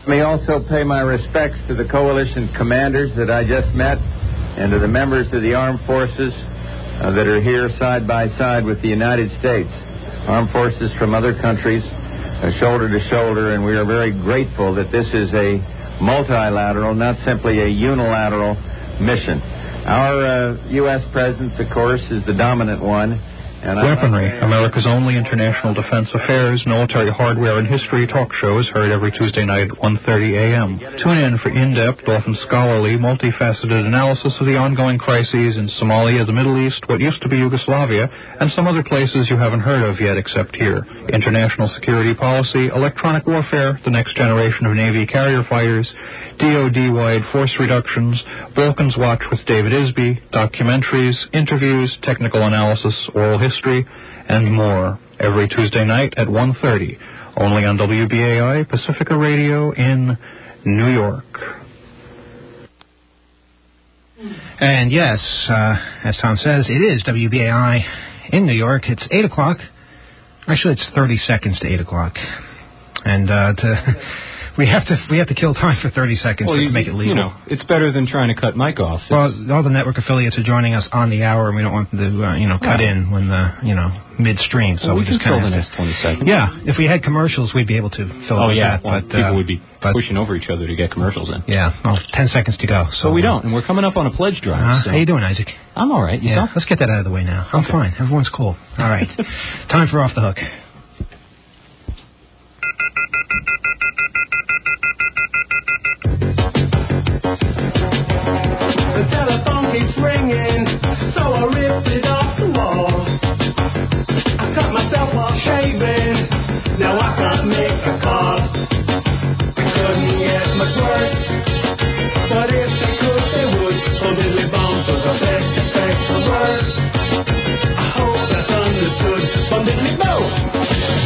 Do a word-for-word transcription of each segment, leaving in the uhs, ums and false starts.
Let me also pay my respects to the coalition commanders that I just met and to the members of the armed forces uh, that are here side by side with the United States. Armed forces from other countries, uh, shoulder to shoulder, and we are very grateful that this is a multilateral, not simply a unilateral mission. Our uh, U S presence, of course, is the dominant one. And Weaponry, America's only international defense affairs, military hardware, and history talk show is heard every Tuesday night at one thirty a.m. Tune in for in-depth, often scholarly, multifaceted analysis of the ongoing crises in Somalia, the Middle East, what used to be Yugoslavia, and some other places you haven't heard of yet except here. International security policy, electronic warfare, the next generation of Navy carrier fighters, D O D-wide force reductions, Balkans Watch with David Isby, documentaries, interviews, technical analysis, oral history, and more. Every Tuesday night at one thirty, only on W B A I Pacifica Radio in New York. And yes, uh, as Tom says, it is W B A I in New York. It's eight o'clock. Actually, it's thirty seconds to eight o'clock. And uh, to... We have to we have to kill time for thirty seconds well, to you, make it legal. You know, it's better than trying to cut Mike off. It's well, all the network affiliates are joining us on the hour, and we don't want them to, uh, you know, cut yeah. in when the, you know, midstream. So well, we, we just can kind fill of the next twenty seconds. Yeah, if we had commercials, we'd be able to fill oh, it yeah. with that. Well, but, people uh, would be but, pushing over each other to get commercials in. Yeah, well, ten seconds to go. So but we don't, and we're coming up on a pledge drive. Uh, so. How you doing, Isaac? I'm all right. Yourself? Yeah, let's get that out of the way now. I'm okay. fine. Everyone's cool. All right. Time for Off the Hook. The telephone keeps ringing, so I ripped it off the wall. I cut myself while shaving, now I can't make a call. I couldn't get much worse, but if they could, they would. So diddly bombs was the best effect for words. I hope that's understood. Bum diddly bow.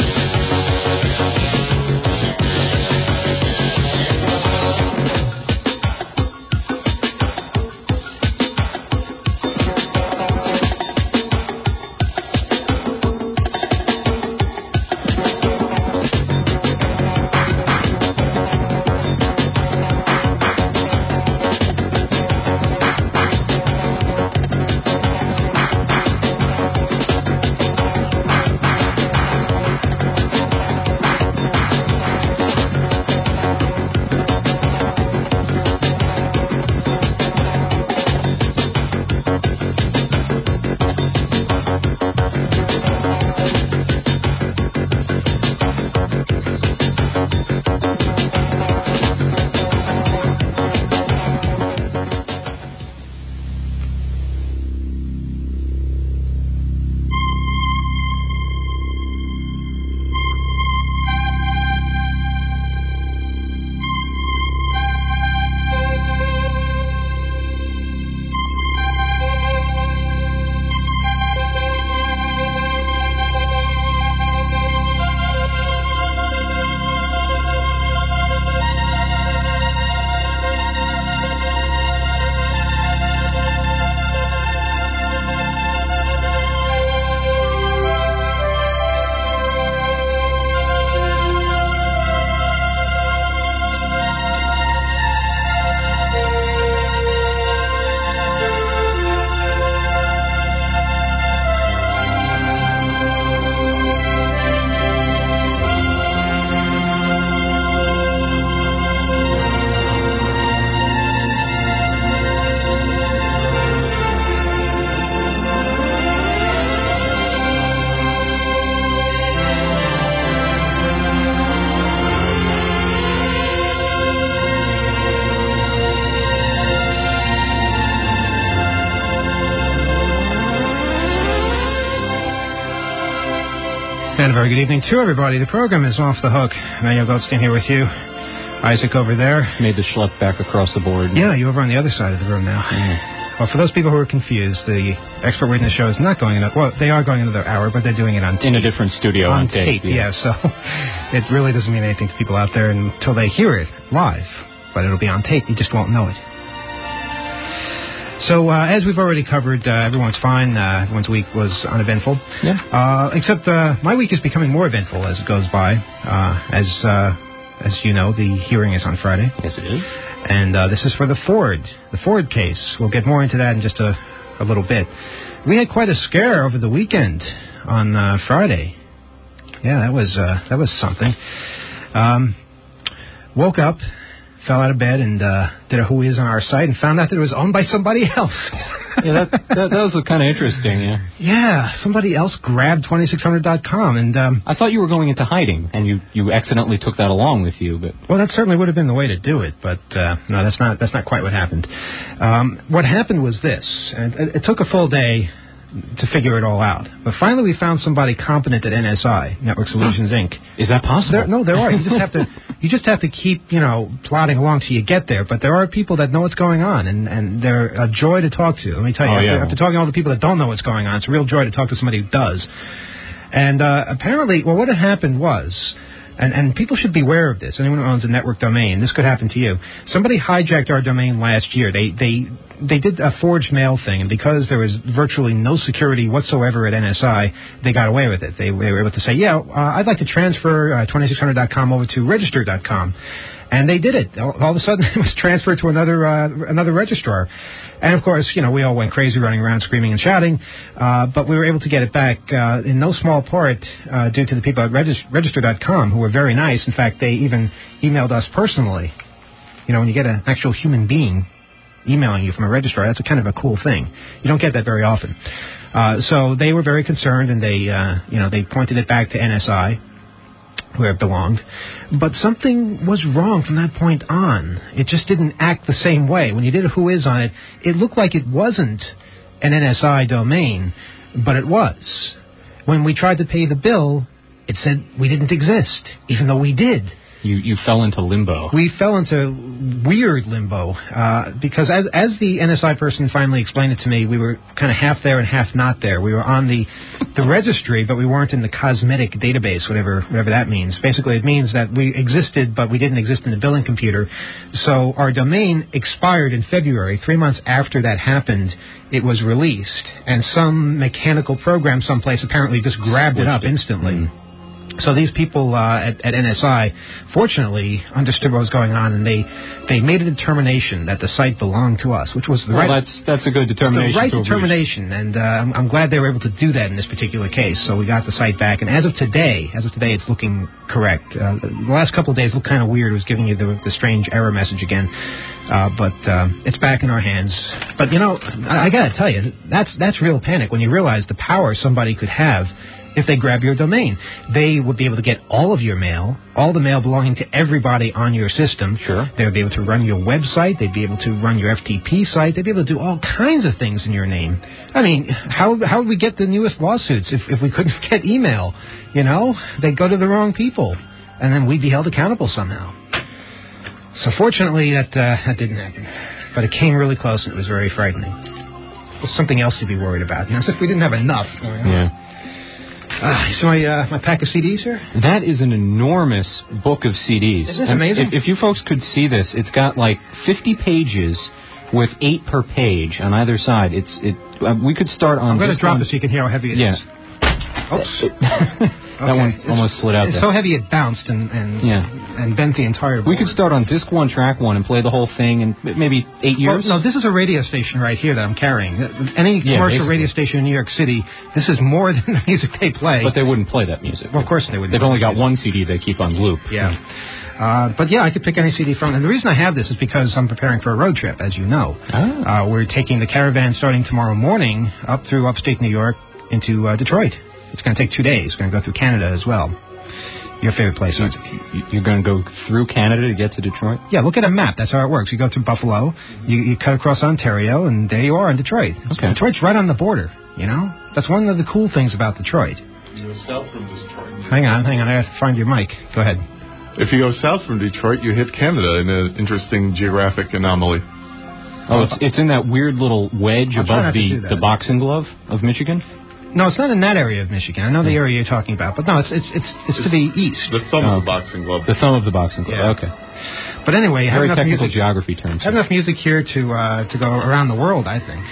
And a very good evening to everybody. The program is Off the Hook. Emmanuel Goldstein here with you. Isaac over there. Made the schlep back across the board. Yeah, you're over on the other side of the room now. Mm. Well, for those people who are confused, the expert witness show is not going another... Well, they are going another hour, but they're doing it on tape. In a different studio on, on tape. tape yeah. yeah, so it really doesn't mean anything to people out there until they hear it live. But it'll be on tape. You just won't know it. So, uh, as we've already covered, uh, everyone's fine. Uh, everyone's week was uneventful. Yeah. Uh, except uh, my week is becoming more eventful as it goes by. Uh, as uh, As you know, the hearing is on Friday. Yes, it is. And uh, this is for the Ford, the Ford case. We'll get more into that in just a, a little bit. We had quite a scare over the weekend on uh, Friday. Yeah, that was uh, that was something. Um, woke up, fell out of bed, and uh, did a whois on our site, and found out that it was owned by somebody else. Yeah, that, that, that was kind of interesting, yeah. Yeah, somebody else grabbed twenty-six hundred dot com, and... Um, I thought you were going into hiding, and you, you accidentally took that along with you, but... Well, that certainly would have been the way to do it, but uh, no, that's not that's not quite what happened. Um, what happened was this, and it, it took a full day to figure it all out, but finally we found somebody competent at N S I, Network Solutions, Incorporated. Is that possible? There, no, there are. You just have to you just have to keep, you know, plodding along till you get there, but there are people that know what's going on, and, and they're a joy to talk to. Let me tell you, oh, after, yeah. after talking to all the people that don't know what's going on, it's a real joy to talk to somebody who does. And uh, apparently, well, what had happened was... And, and people should be aware of this. Anyone who owns a network domain, this could happen to you. Somebody hijacked our domain last year. They they they did a forged mail thing, and because there was virtually no security whatsoever at N S I, they got away with it. They, they were able to say, yeah, uh, I'd like to transfer uh, twenty-six hundred dot com over to register dot com. And they did it. All, all of a sudden, it was transferred to another uh, another registrar. And, of course, you know, we all went crazy running around screaming and shouting, uh, but we were able to get it back uh, in no small part uh, due to the people at regis- register dot com, who were very nice. In fact, they even emailed us personally. You know, when you get an actual human being emailing you from a registrar, that's a kind of a cool thing. You don't get that very often. Uh, so they were very concerned, and they, uh, you know, they pointed it back to N S I, where it belonged. But something was wrong from that point on. It just didn't act the same way. When you did a whois on it, it looked like it wasn't an N S I domain, but it was. When we tried to pay the bill, it said we didn't exist, even though we did. You you fell into limbo. We fell into weird limbo uh, because as as the N S I person finally explained it to me, we were kind of half there and half not there. We were on the the registry, but we weren't in the cosmetic database, whatever whatever that means. Basically, it means that we existed, but we didn't exist in the billing computer. So our domain expired in February. Three months after that happened, it was released, and some mechanical program someplace apparently just grabbed it up instantly. Mm. So these people uh, at, at N S I, fortunately, understood what was going on, and they they made a determination that the site belonged to us, which was the well, right. that's that's a good determination. The right to determination, and uh, I'm, I'm glad they were able to do that in this particular case. So we got the site back, and as of today, as of today, it's looking correct. Uh, the last couple of days looked kind of weird. It was giving you the, the strange error message again, uh, but uh, it's back in our hands. But you know, I, I got to tell you, that's that's real panic when you realize the power somebody could have. If they grab your domain, they would be able to get all of your mail, all the mail belonging to everybody on your system. Sure. They would be able to run your website. They'd be able to run your F T P site. They'd be able to do all kinds of things in your name. I mean, how how would we get the newest lawsuits if, if we couldn't get email? You know, they'd go to the wrong people, and then we'd be held accountable somehow. So fortunately, that uh, that didn't happen. But it came really close, and it was very frightening. There's something else to be worried about. You know, so if we didn't have enough going on. Yeah. Uh, you see my, uh, my pack of C Ds here? That is an enormous book of C Ds. Isn't this amazing? If, if you folks could see this, it's got like fifty pages with eight per page on either side. It's it. Uh, we could start on. I'm going to drop one. it so you can hear how heavy it yeah. is. Oops. that okay. one it's, almost slid out it's there. so heavy it bounced and and, yeah. and bent the entire board. We could start on disc one, track one, and play the whole thing in maybe eight years. Well, no, this is a radio station right here that I'm carrying. Any yeah, commercial basically. radio station in New York City, this is more than the music they play. But they wouldn't play that music. Well, of course they wouldn't. They've only got one C D they keep on loop. Yeah. Uh, but yeah, I could pick any C D from it. And the reason I have this is because I'm preparing for a road trip, as you know. Oh. Uh, we're taking the caravan starting tomorrow morning up through upstate New York into uh, Detroit. It's going to take two days. We're going to go through Canada as well. Your favorite place. So you're going to go through Canada to get to Detroit? Yeah, look at a map. That's how it works. You go through Buffalo, you, you cut across Ontario, and there you are in Detroit. Okay. Detroit's right on the border, you know? That's one of the cool things about Detroit. You go south from Detroit. Hang on, hang on. I have to find your mic. Go ahead. If you go south from Detroit, you hit Canada in an interesting geographic anomaly. Oh, it's, it's in that weird little wedge I'll try not above to do the, that. the boxing glove of Michigan? No, it's not in that area of Michigan. I know the area you're talking about, but no, it's it's it's, it's, it's to the east. The thumb Oh, of the boxing glove. The thumb of the boxing glove. Yeah. Okay. But anyway, I have Very enough technical music. geography terms. I have enough music here to uh, to go around the world, I think.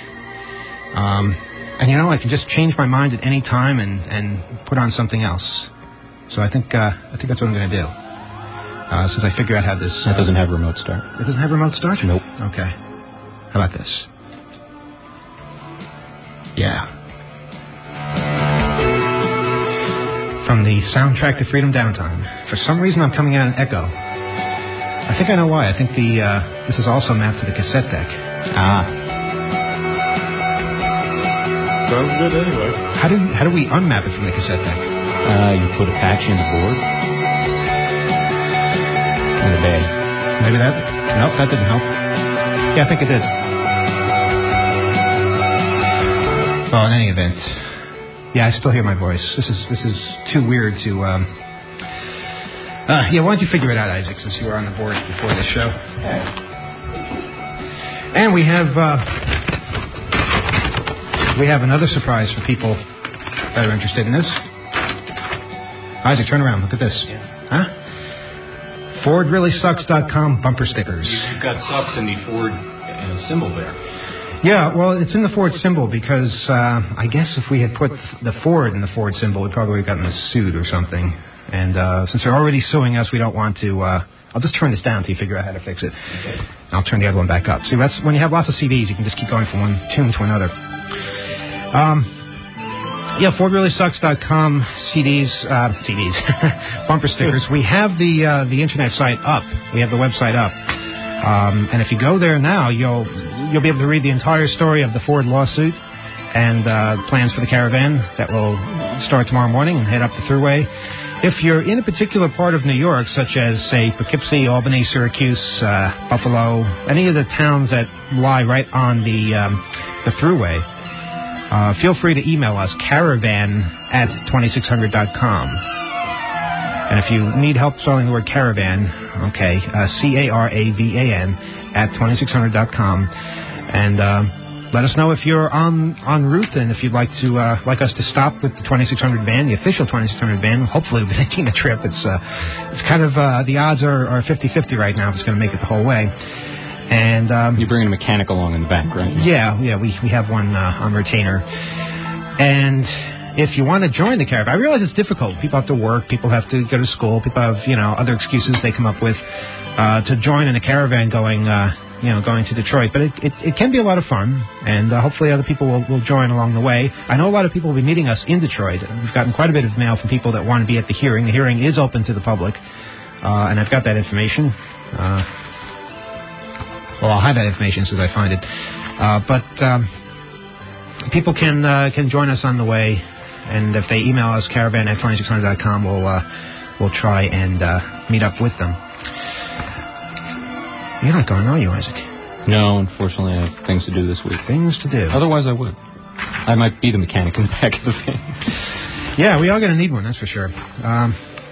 Um, and you know, I can just change my mind at any time and, and put on something else. So I think uh, I think that's what I'm going to do. Uh, since I figure out how this... It uh, doesn't have remote start. It doesn't have remote start? Nope. Okay. How about this? Yeah. From the soundtrack to Freedom Downtime. For some reason, I'm coming out in echo. I think I know why. I think the uh, this is also mapped to the cassette deck. Ah. Sounds good anyway. How do how do we unmap it from the cassette deck? Uh, you put a patch in the board. In the bag. Maybe that? Nope, that didn't help. Yeah, I think it did. Well, in any event, yeah, I still hear my voice. This is this is too weird to. Um, uh, yeah, why don't you figure it out, Isaac, since you were on the board before this show? And we have uh, we have another surprise for people that are interested in this. Isaac, turn around. Look at this. Huh? Ford Really Sucks dot com bumper stickers. You've got sucks in the Ford uh, symbol there. Yeah, well, it's in the Ford symbol because uh, I guess if we had put the Ford in the Ford symbol, we'd probably have gotten sued or something. And uh, since they're already suing us, we don't want to... Uh, I'll just turn this down until you figure out how to fix it. Okay. I'll turn the other one back up. See, that's when you have lots of C Ds, you can just keep going from one tune to another. Um, yeah, Ford Really Sucks dot com C Ds, uh, C Ds, bumper stickers. We have the uh, the internet site up. We have the website up. Um, and if you go there now, you'll you'll be able to read the entire story of the Ford lawsuit and uh, plans for the caravan that will start tomorrow morning and head up the thruway. If you're in a particular part of New York, such as, say, Poughkeepsie, Albany, Syracuse, uh, Buffalo, any of the towns that lie right on the um, the thruway, uh, feel free to email us, caravan at twenty-six hundred dot com. And if you need help spelling the word caravan, okay, uh, C A R A V A N at twenty-six hundred dot com. And uh, let us know if you're on en route and if you'd like to uh, like us to stop with the twenty-six hundred band, the official twenty-six hundred band. Hopefully we'll be making the trip. It's uh, it's kind of, uh, the odds are, are fifty-fifty right now if it's going to make it the whole way. And um, you're bringing a mechanic along in the back, right? Yeah, yeah, we, we have one uh, on retainer. And if you want to join the caravan, I realize it's difficult. People have to work. People have to go to school. People have, you know, other excuses they come up with uh, to join in a caravan going, uh, you know, going to Detroit. But it, it, it can be a lot of fun, and uh, hopefully other people will, will join along the way. I know a lot of people will be meeting us in Detroit. We've gotten quite a bit of mail from people that want to be at the hearing. The hearing is open to the public, uh, and I've got that information. Uh, well, I'll have that information as soon as I find it. Uh, but um, people can uh, can join us on the way. And if they email us, caravan at twenty-six hundred dot com, we'll, uh, we'll try and uh, meet up with them. You're not going, are you, Isaac? No, unfortunately, I have things to do this week. Things to do. Otherwise, I would. I might be the mechanic in the back of the van. Yeah, we are going to need one, that's for sure. Um,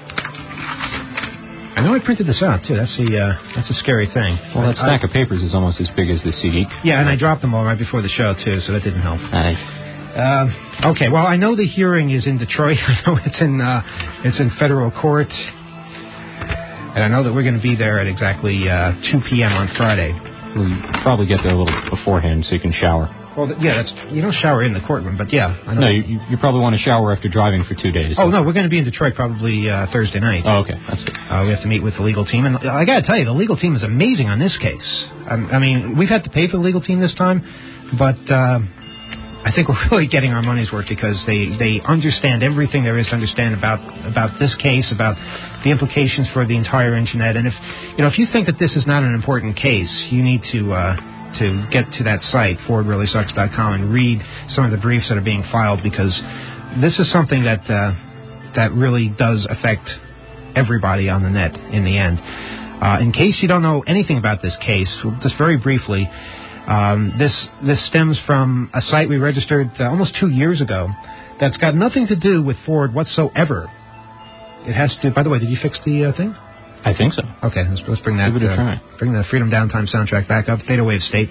I know I printed this out, too. That's the uh, that's a scary thing. Well, that stack I, of papers is almost as big as the C D. Yeah, and I dropped them all right before the show, too, so that didn't help. Aye. Uh, okay, well, I know the hearing is in Detroit. I know it's in uh, it's in federal court. And I know that we're going to be there at exactly uh, two p.m. on Friday. We'll probably get there a little beforehand so you can shower. Well, yeah, that's you don't shower in the courtroom, but yeah. I know. No, you, you probably want to shower after driving for two days. Oh, no, we're going to be in Detroit probably uh, Thursday night. Oh, okay, that's good. Uh, we have to meet with the legal team. And I got to tell you, the legal team is amazing on this case. I, I mean, we've had to pay for the legal team this time, but... Uh, I think we're really getting our money's worth because they, they understand everything there is to understand about about this case, about the implications for the entire internet. And if you know if you think that this is not an important case, you need to uh, to get to that site, Ford Really Sucks dot com, and read some of the briefs that are being filed because this is something that uh, that really does affect everybody on the net in the end. Uh, in case you don't know anything about this case, just very briefly. Um, this this stems from a site we registered uh, almost two years ago that's got nothing to do with Ford whatsoever. It has to... By the way, did you fix the uh, thing? I think so. Okay, let's, let's bring that... Give it a uh, try. Bring the Freedom Downtime soundtrack back up. Theta Wave State.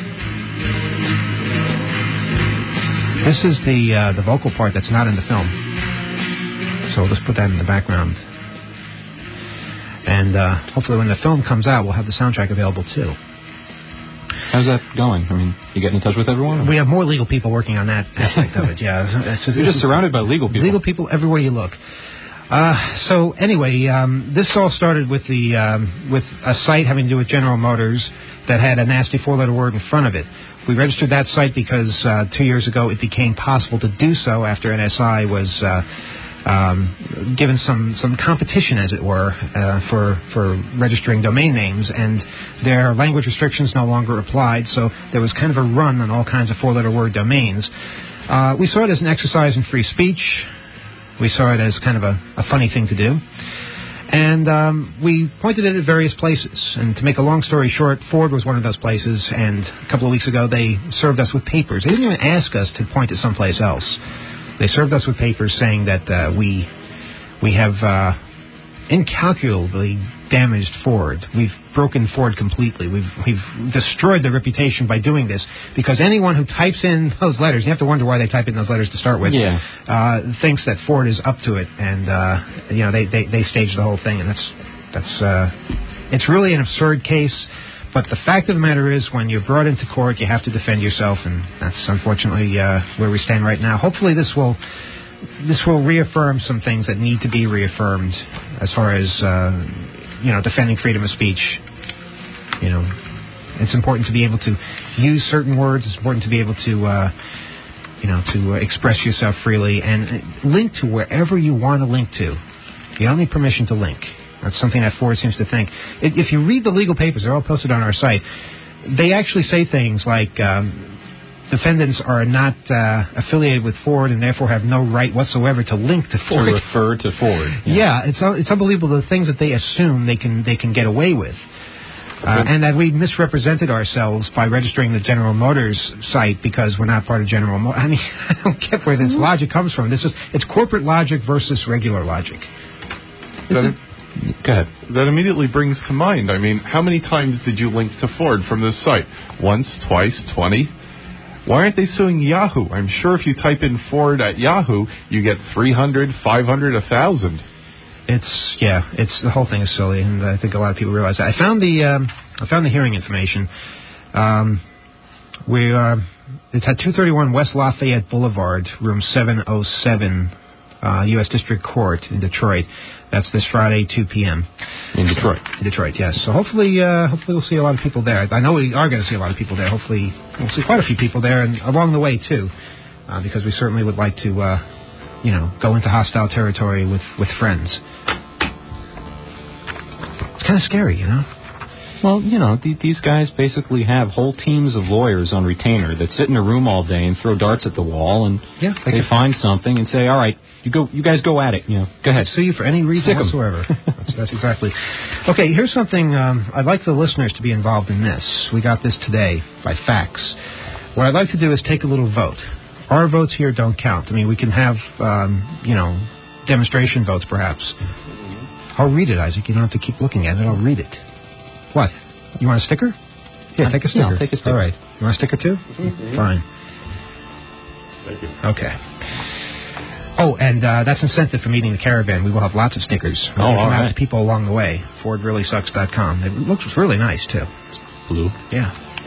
This is the uh, the vocal part that's not in the film. So we'll just put that in the background. And uh, hopefully when the film comes out, we'll have the soundtrack available too. How's that going? I mean, you getting in touch with everyone? We have more legal people working on that aspect of it, yeah. It's, it's, You're just surrounded by legal people. Legal people everywhere you look. Uh, so anyway, um, this all started with the um, with a site having to do with General Motors that had a nasty four-letter word in front of it. We registered that site because uh, two years ago it became possible to do so after N S I was uh, um, given some, some competition, as it were, uh, for for registering domain names, and their language restrictions no longer applied. So there was kind of a run on all kinds of four-letter word domains. Uh, we saw it as an exercise in free speech. We saw it as kind of a, a funny thing to do. And um, we pointed it at various places. And to make a long story short, Ford was one of those places, and a couple of weeks ago they served us with papers. They didn't even ask us to point to someplace else. They served us with papers saying that uh, we we have uh, incalculably damaged Ford. We've broken Ford completely. We've we've destroyed their reputation by doing this, because anyone who types in those letters, you have to wonder why they type in those letters to start with, yeah. uh, thinks that Ford is up to it, and uh, you know they, they they staged the whole thing, and that's that's uh, it's really an absurd case. But the fact of the matter is, when you're brought into court, you have to defend yourself, and that's unfortunately uh, where we stand right now. Hopefully, this will. This will reaffirm some things that need to be reaffirmed as far as, uh, you know, defending freedom of speech. You know, it's important to be able to use certain words. It's important to be able to, uh, you know, to uh, express yourself freely and link to wherever you want to link to. You don't need permission to link. That's something that Ford seems to think. If you read the legal papers, they're all posted on our site, they actually say things like... Um, defendants are not uh, affiliated with Ford and therefore have no right whatsoever to link to Ford. To refer to Ford. Yeah, yeah it's it's unbelievable the things that they assume they can they can get away with. Uh, and that we misrepresented ourselves by registering the General Motors site because we're not part of General Motors. I mean, I don't get where this logic comes from. This is it's corporate logic versus regular logic. That, Go ahead. That immediately brings to mind, I mean, how many times did you link to Ford from this site? Once, twice, twenty? Why aren't they suing Yahoo? I'm sure if you type in Ford at Yahoo, you get three hundred, five hundred, one thousand. It's, yeah, it's, the whole thing is silly, and I think a lot of people realize that. I found the, um, I found the hearing information. Um, we, uh, it's at two thirty-one West Lafayette Boulevard, room seven oh seven, uh, U S District Court in Detroit. That's this Friday, two p.m. In Detroit. In Detroit, yes. So hopefully, uh, hopefully we'll see a lot of people there. I know we are going to see a lot of people there. Hopefully we'll see quite a few people there, and along the way, too, uh, because we certainly would like to, uh, you know, go into hostile territory with, with friends. It's kind of scary, you know? Well, you know, th- these guys basically have whole teams of lawyers on retainer that sit in a room all day and throw darts at the wall, and yeah, they, they find something and say, all right, you go, you guys go at it. You know, go ahead. Sue you for any reason whatsoever. that's, that's exactly. Okay, here's something. Um, I'd like the listeners to be involved in this. We got this today by fax. What I'd like to do is take a little vote. Our votes here don't count. I mean, we can have, um, you know, demonstration votes, perhaps. I'll read it, Isaac. You don't have to keep looking at it. I'll read it. What? You want a sticker? Yeah, take a sticker. No, take a sticker. All right. You want a sticker, too? Mm-hmm. Fine. Thank you. Okay. Oh, and uh, that's incentive for meeting the caravan. We will have lots of stickers. We'll oh, give all them out right. to people along the way. Ford Really Sucks dot com. It looks really nice, too. Blue. Yeah.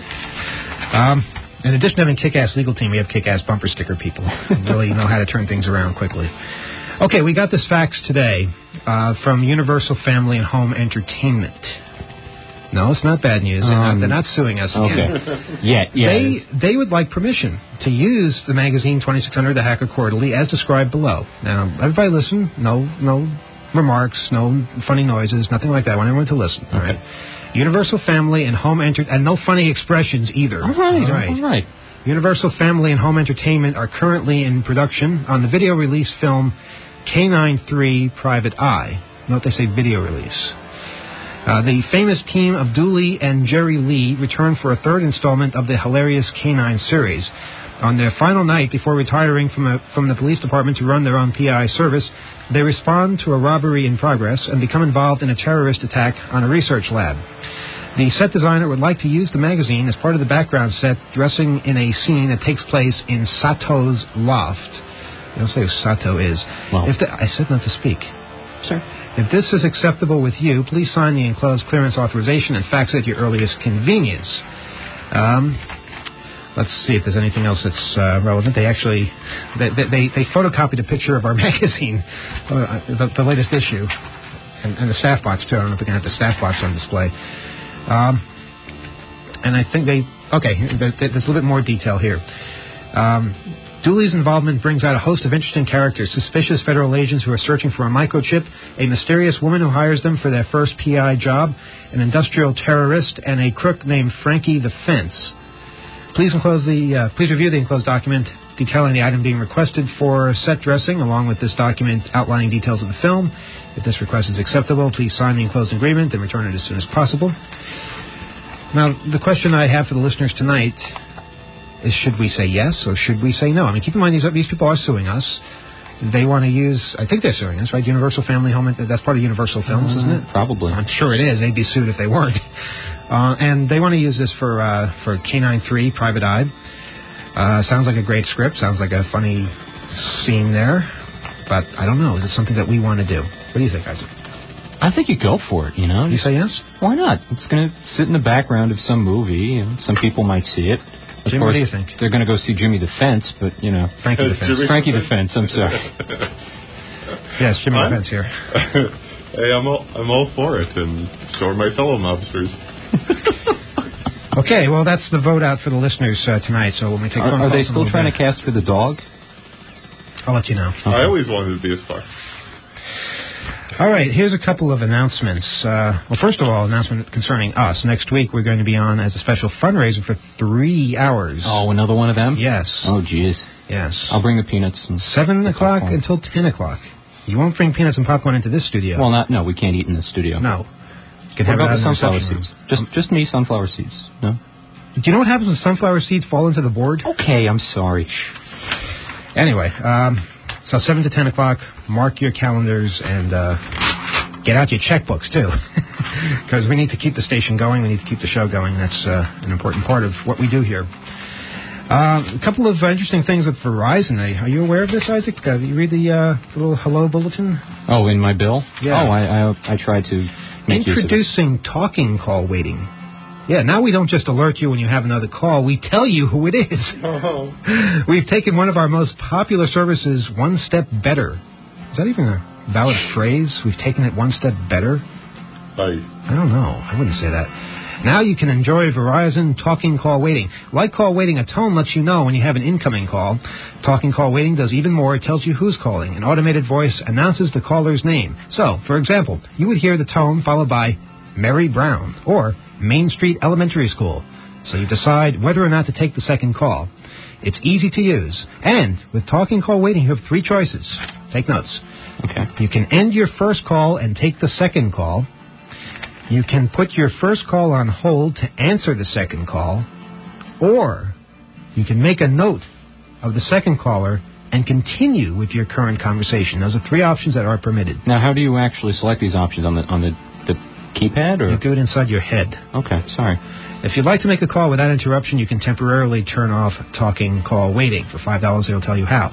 Um, in addition to having kick-ass legal team, we have kick-ass bumper sticker people who really know how to turn things around quickly. Okay, we got this fax today uh, from Universal Family and Home Entertainment. No, it's not bad news. They're, Um, not, they're not suing us again. Okay. yeah, yeah. They they would like permission to use the magazine twenty-six hundred, the Hacker Quarterly, as described below. Now, everybody listen. No no remarks, no funny noises, nothing like that. I want everyone to listen. All Okay. right. Universal Family and Home Enter and no funny expressions either. All right, all right. all right. Universal Family and Home Entertainment are currently in production on the video release film K nine three Private Eye. Note they say video release. Uh, the famous team of Dooley and Jerry Lee return for a third installment of the hilarious K nine series. On their final night before retiring from, a, from the police department to run their own P I service, they respond to a robbery in progress and become involved in a terrorist attack on a research lab. The set designer would like to use the magazine as part of the background set, dressing in a scene that takes place in Sato's loft. I don't say who Sato is. Well. If the, I said not to speak. Sure. If this is acceptable with you, please sign the enclosed clearance authorization and fax it at your earliest convenience. Um, let's see if there's anything else that's uh, relevant. They actually, they, they, they photocopied a picture of our magazine, uh, the, the latest issue, and, and the staff box, too. I don't know if we can have the staff box on display. Um, and I think they, okay, there, there's a little bit more detail here. Um, Dooley's involvement brings out a host of interesting characters: suspicious federal agents who are searching for a microchip, a mysterious woman who hires them for their first P I job, an industrial terrorist, and a crook named Frankie the Fence. Please enclose the uh, please review the enclosed document detailing the item being requested for set dressing, along with this document outlining details of the film. If this request is acceptable, please sign the enclosed agreement and return it as soon as possible. Now, the question I have for the listeners tonight is, should we say yes or should we say no? I mean, keep in mind, these, these people are suing us. They want to use, I think they're suing us, right? Universal Family Home, that's part of Universal Films, uh, isn't it? Probably. I'm sure it is. They'd be sued if they weren't. Uh, and they want to use this for uh, for K nine three, Private Eye. Uh, sounds like a great script. Sounds like a funny scene there. But I don't know. Is it something that we want to do? What do you think, Isaac? I think you go for it, you know? You say yes? Why not? It's going to sit in the background of some movie, and some people might see it. Of Jim, course, what do you think? They're going to go see Jimmy the Fence, but, you know... Frankie the Fence. Frankie the Fence, I'm sorry. Yes, Jimmy the Fence here. Hey, I'm all, I'm all for it, and so are my fellow mobsters. Okay, well, that's the vote out for the listeners uh, tonight, so when we take Are, phone are calls they still trying bit, to cast for the dog? I'll let you know. Okay. I always wanted to be a star. All right, here's a couple of announcements. Uh, well, first of all, announcement concerning us. Next week, we're going to be on as a special fundraiser for three hours. Oh, another one of them? Yes. Oh, jeez. Yes. I'll bring the peanuts. And Seven o'clock until ten o'clock. You won't bring peanuts and popcorn into this studio. Well, not no, we can't eat in the studio. No. You can what have about it the sunflower seeds? seeds? Just, um, just me, sunflower seeds. No. Do you know what happens when sunflower seeds fall into the board? Okay, I'm sorry. Anyway, um, so seven to ten o'clock. Mark your calendars and uh, get out your checkbooks too, because we need to keep the station going. We need to keep the show going. That's uh, an important part of what we do here. Uh, a couple of uh, interesting things with Verizon. Are you aware of this, Isaac? Uh, you read the, uh, the little hello bulletin? Oh, in my bill? Yeah. Oh, I I, I tried to make Introducing talking call waiting. Yeah, now we don't just alert you when you have another call. We tell you who it is. Oh. We've taken one of our most popular services one step better. Is that even a valid phrase? We've taken it one step better? I, I don't know. I wouldn't say that. Now you can enjoy Verizon Talking Call Waiting. Like call waiting, a tone lets you know when you have an incoming call. Talking Call Waiting does even more. It tells you who's calling. An automated voice announces the caller's name. So, for example, you would hear the tone followed by Mary Brown or Main Street Elementary School. So you decide whether or not to take the second call. It's easy to use. And with Talking Call Waiting, you have three choices. Take notes. Okay. You can end your first call and take the second call. You can put your first call on hold to answer the second call, or you can make a note of the second caller and continue with your current conversation. Those are three options that are permitted. Now, how do you actually select these options on the on the, the keypad? Or? You do it inside your head. Okay, sorry. If you'd like to make a call without interruption, you can temporarily turn off Talking Call Waiting. For five dollars, it'll tell you how.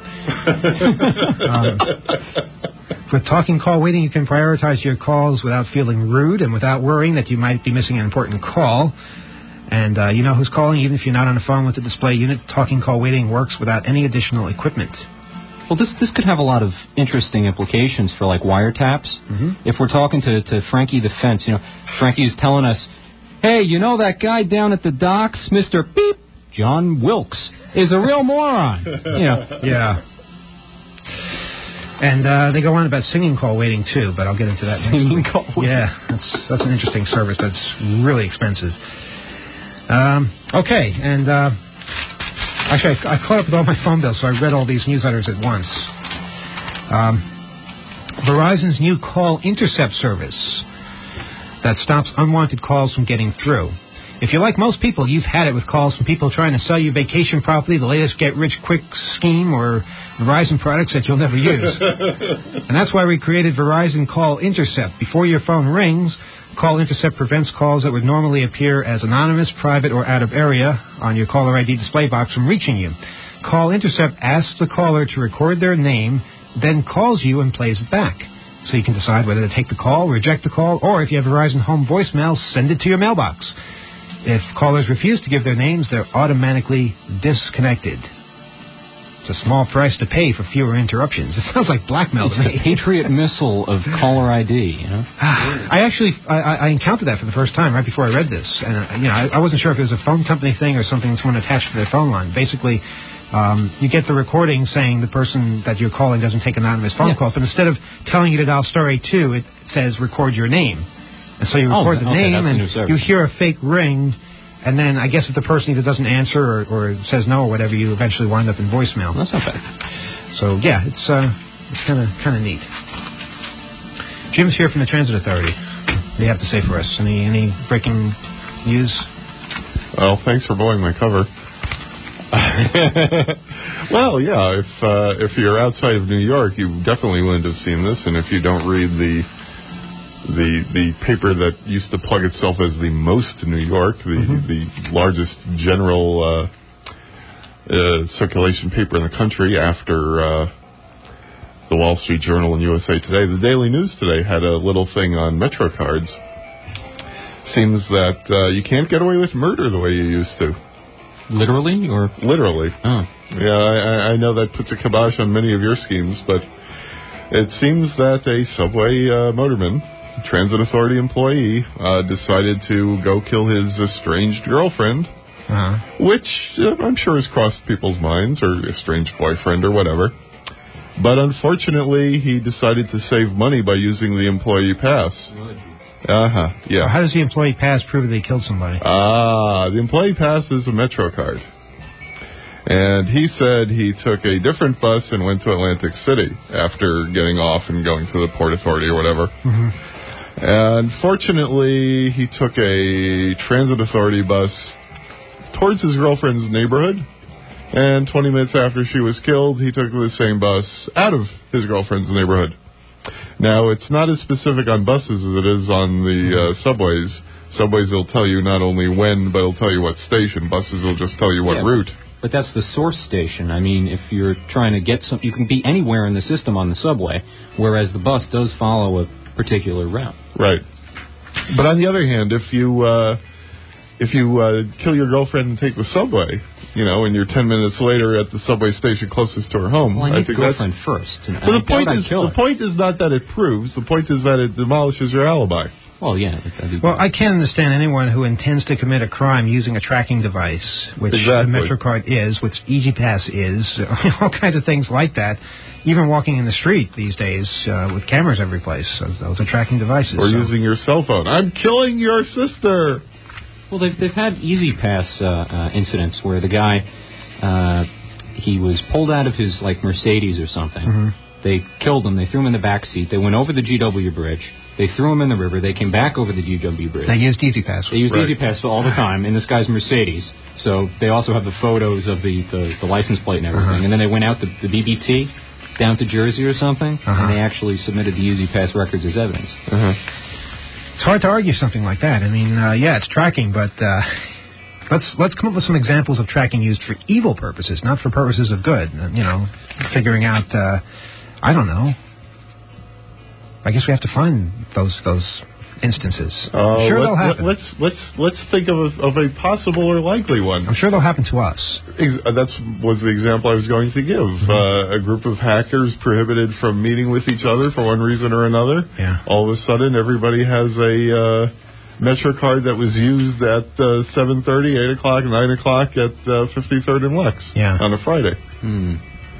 um, With Talking Call Waiting, you can prioritize your calls without feeling rude and without worrying that you might be missing an important call. And uh, you know who's calling, even if you're not on the phone with the display unit. Talking Call Waiting works without any additional equipment. Well, this this could have a lot of interesting implications for, like, wiretaps. Mm-hmm. If we're talking to, to Frankie the Fence, you know, Frankie is telling us, hey, you know that guy down at the docks, Mister Beep, John Wilkes, is a real moron. You know. Yeah. And uh, they go on about singing call waiting, too, but I'll get into that next Singing week. call waiting. Yeah, that's, that's an interesting service, but it's really expensive. Um, okay, and uh, actually, I, I caught up with all my phone bills, so I read all these newsletters at once. Um, Verizon's new call intercept service that stops unwanted calls from getting through. If you're like most people, you've had it with calls from people trying to sell you vacation property, the latest get-rich-quick scheme, or Verizon products that you'll never use. And that's why we created Verizon Call Intercept. Before your phone rings, Call Intercept prevents calls that would normally appear as anonymous, private, or out of area on your caller I D display box from reaching you. Call Intercept asks the caller to record their name, then calls you and plays it back. So you can decide whether to take the call, reject the call, or if you have Verizon Home voicemail, send it to your mailbox. If callers refuse to give their names, they're automatically disconnected. It's a small price to pay for fewer interruptions. It sounds like blackmail to It's me. the Patriot missile of caller I D, you know? I actually I, I encountered that for the first time right before I read this, and uh, you know I, I wasn't sure if it was a phone company thing or something someone attached to their phone line. Basically, um, you get the recording saying the person that you're calling doesn't take anonymous phone Yeah. calls, but instead of telling you to dial star eight two, it says record your name, and so you Oh, record the okay, name that's a and new service. you hear a fake ring. And then I guess if the person either doesn't answer or, or says no or whatever, you eventually wind up in voicemail. That's not bad. So yeah, it's uh, it's kind of kind of neat. Jim's here from the Transit Authority. What do you have to say for us? Any any breaking news? Well, thanks for blowing my cover. Well, yeah, if uh, if you're outside of New York, you definitely wouldn't have seen this, and if you don't read the the the paper that used to plug itself as the Most New York, the Mm-hmm. the largest general uh, uh, circulation paper in the country after uh, the Wall Street Journal and U S A Today, the Daily News today had a little thing on Metro cards. Seems that uh, you can't get away with murder the way you used to. Literally, or? Literally. Oh. Yeah, I, I know that puts a kibosh on many of your schemes, but it seems that a subway uh, motorman, Transit Authority employee, uh, decided to go kill his estranged girlfriend, Uh-huh. which uh, I'm sure has crossed people's minds, or estranged boyfriend or whatever. But unfortunately, he decided to save money by using the employee pass. Uh-huh, yeah. Well, how does the employee pass prove that he killed somebody? Ah, the employee pass is a Metro card. And he said he took a different bus and went to Atlantic City after getting off and going to the Port Authority or whatever. Mm-hmm. And fortunately, he took a Transit Authority bus towards his girlfriend's neighborhood. And twenty minutes after she was killed, he took the same bus out of his girlfriend's neighborhood. Now, it's not as specific on buses as it is on the uh, subways. Subways will tell you not only when, but it'll tell you what station. Buses will just tell you what Yeah, route. But that's the source station. I mean, if you're trying to get some, you can be anywhere in the system on the subway, whereas the bus does follow a particular route. Right. But on the other hand, if you uh, if you uh, kill your girlfriend and take the subway, you know, and you're ten minutes later at the subway station closest to her home, Well, I need think the girlfriend that's... first. And But I the point doubt I'd is, kill the her. point is not that it proves. The point is that it demolishes your alibi. Well, yeah. that'd be Well, good. I can't understand anyone who intends to commit a crime using a tracking device, which Exactly. the MetroCard is, which EasyPass is, all kinds of things like that. Even walking in the street these days uh, with cameras every place, those, those are tracking devices. Or so. using your cell phone. I'm killing your sister. Well, they've they've had Easy Pass uh, uh, incidents where the guy uh, he was pulled out of his like Mercedes or something. Mm-hmm. They killed him. They threw him in the back seat. They went over the G W bridge. They threw him in the river. They came back over the G W bridge. They used EasyPass. They used Right. Easy Pass all the time in this guy's Mercedes. So they also have the photos of the, the, the license plate and everything. Uh-huh. And then they went out to the B B T down to Jersey or something, Uh-huh. and they actually submitted the Easy Pass records as evidence. Uh-huh. It's hard to argue something like that. I mean, uh, yeah, it's tracking, but uh, let's let's come up with some examples of tracking used for evil purposes, not for purposes of good. Uh, you know, figuring out, uh, I don't know. I guess we have to find those those instances. Uh, I'm sure let, they'll happen. Let's let's let's think of a, of a possible or likely one. I'm sure they'll happen to us. Ex- uh, That's was the example I was going to give. Mm-hmm. Uh, a group of hackers prohibited from meeting with each other for one reason or another. Yeah. All of a sudden, everybody has a uh, Metro card that was used at uh, seven thirty, eight o'clock, nine o'clock at uh, fifty-third and Lex Yeah. on a Friday. Hmm.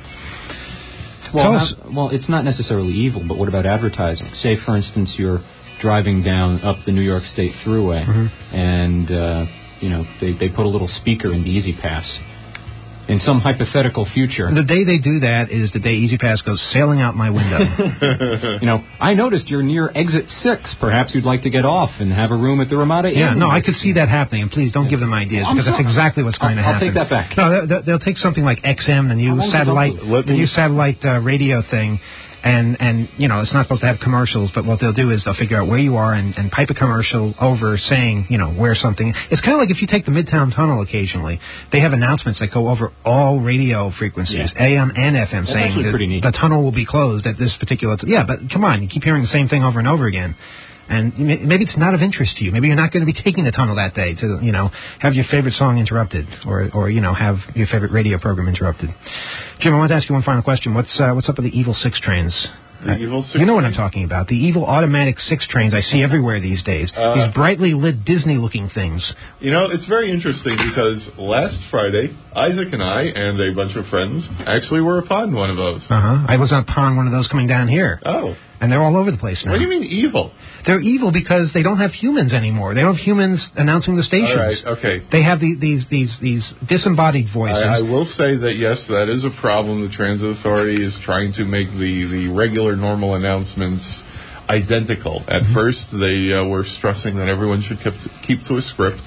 Well, Tell how- us- well, it's not necessarily evil, but what about advertising? Say, for instance, you're driving down up the New York State Thruway, Mm-hmm. and uh, you know they they put a little speaker in the Easy Pass. In some hypothetical future, The day they do that is the day EasyPass goes sailing out my window. you know, I noticed you're near exit six. Perhaps you'd like to get off and have a room at the Ramada Inn. Yeah, no, I could see that happening, and please don't give them ideas, I'm because that's sorry. exactly what's going I'll- to I'll happen. take that back. No, they'll, they'll take something like X M, the new How long satellite, does it go for? the new satellite uh, radio thing, and and you know it's not supposed to have commercials, but what they'll do is they'll figure out where you are and, and pipe a commercial over saying you know where something. It's kind of like if you take the Midtown Tunnel occasionally, they have announcements that go over all radio frequencies, Yeah. A M and F M, That's saying actually that pretty neat. the tunnel will be closed at this particular. T- yeah, but come on, you keep hearing the same thing over and over again. And m- maybe it's not of interest to you. Maybe you're not going to be taking the tunnel that day to, you know, have your favorite song interrupted or, or you know, have your favorite radio program interrupted. Jim, I want to ask you one final question. What's uh, what's up with the evil six trains? The evil six you know what I'm trains? talking about. The evil automatic six trains I see everywhere these days. Uh, These brightly lit Disney-looking things. You know, it's very interesting because last Friday, Isaac and I and a bunch of friends actually were upon one of those. Uh-huh. I was upon one of those coming down here. Oh. And they're all over the place now. What do you mean evil? They're evil because they don't have humans anymore. They don't have humans announcing the stations. All right, okay. They have the, these these these disembodied voices. I, I will say that, yes, that is a problem. The Transit Authority is trying to make the, the regular, normal announcements identical. At mm-hmm. first, they uh, were stressing that everyone should keep to, keep to a script.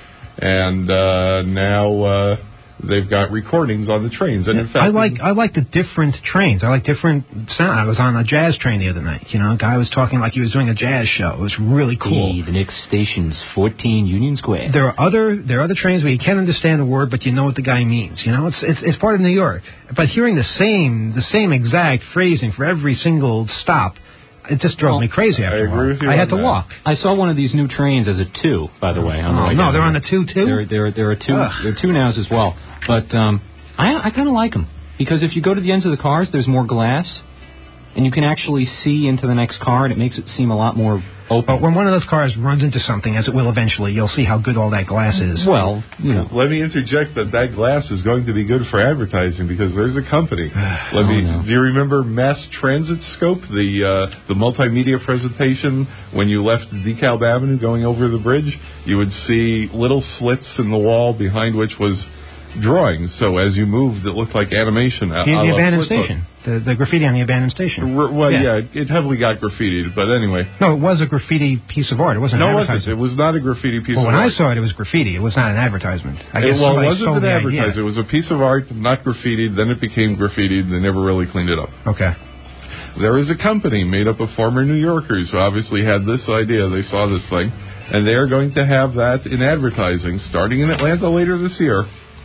And uh, now uh, they've got recordings on the trains. And in fact, I like I like the different trains. I like different sound. I was on a jazz train the other night. You know, a guy was talking like he was doing a jazz show. It was really cool. Hey, the next station's fourteen Union Square. There are other there are other trains where you can't understand a word, but you know what the guy means. You know, it's it's, it's part of New York. But hearing the same the same exact phrasing for every single stop, it just drove well, me crazy after I a while. agree with you I on had to that. walk. I saw one of these new trains as a two, by the way. On the Oh, way no, down they're here. on the two too. There, there, there are two. Ugh. There are two nows as well. But um, I, I kind of like them because if you go to the ends of the cars, there's more glass, and you can actually see into the next car, and it makes it seem a lot more open. But when one of those cars runs into something, as it will eventually, you'll see how good all that glass is. Well, you know. Let me interject that that glass is going to be good for advertising because there's a company. Let Oh, me. no. Do you remember Mass Transit Scope, the uh, the multimedia presentation when you left DeKalb Avenue going over the bridge? You would see little slits in the wall behind which was drawings. So as you moved, it looked like animation. The, the abandoned station. The, the graffiti on the abandoned station. R- well, Yeah. yeah, it heavily got graffitied, but anyway. No, it was a graffiti piece of art. It wasn't No, it an wasn't. advertisement. It was not a graffiti piece Well, of when art. I saw it, it was graffiti. It was not an advertisement. I It, guess well, somebody it wasn't stole an the advertisement. idea. It was a piece of art, not graffitied. Then it became graffitied. They never really cleaned it up. Okay. There is a company made up of former New Yorkers who obviously had this idea. They saw this thing, and they are going to have that in advertising starting in Atlanta later this year.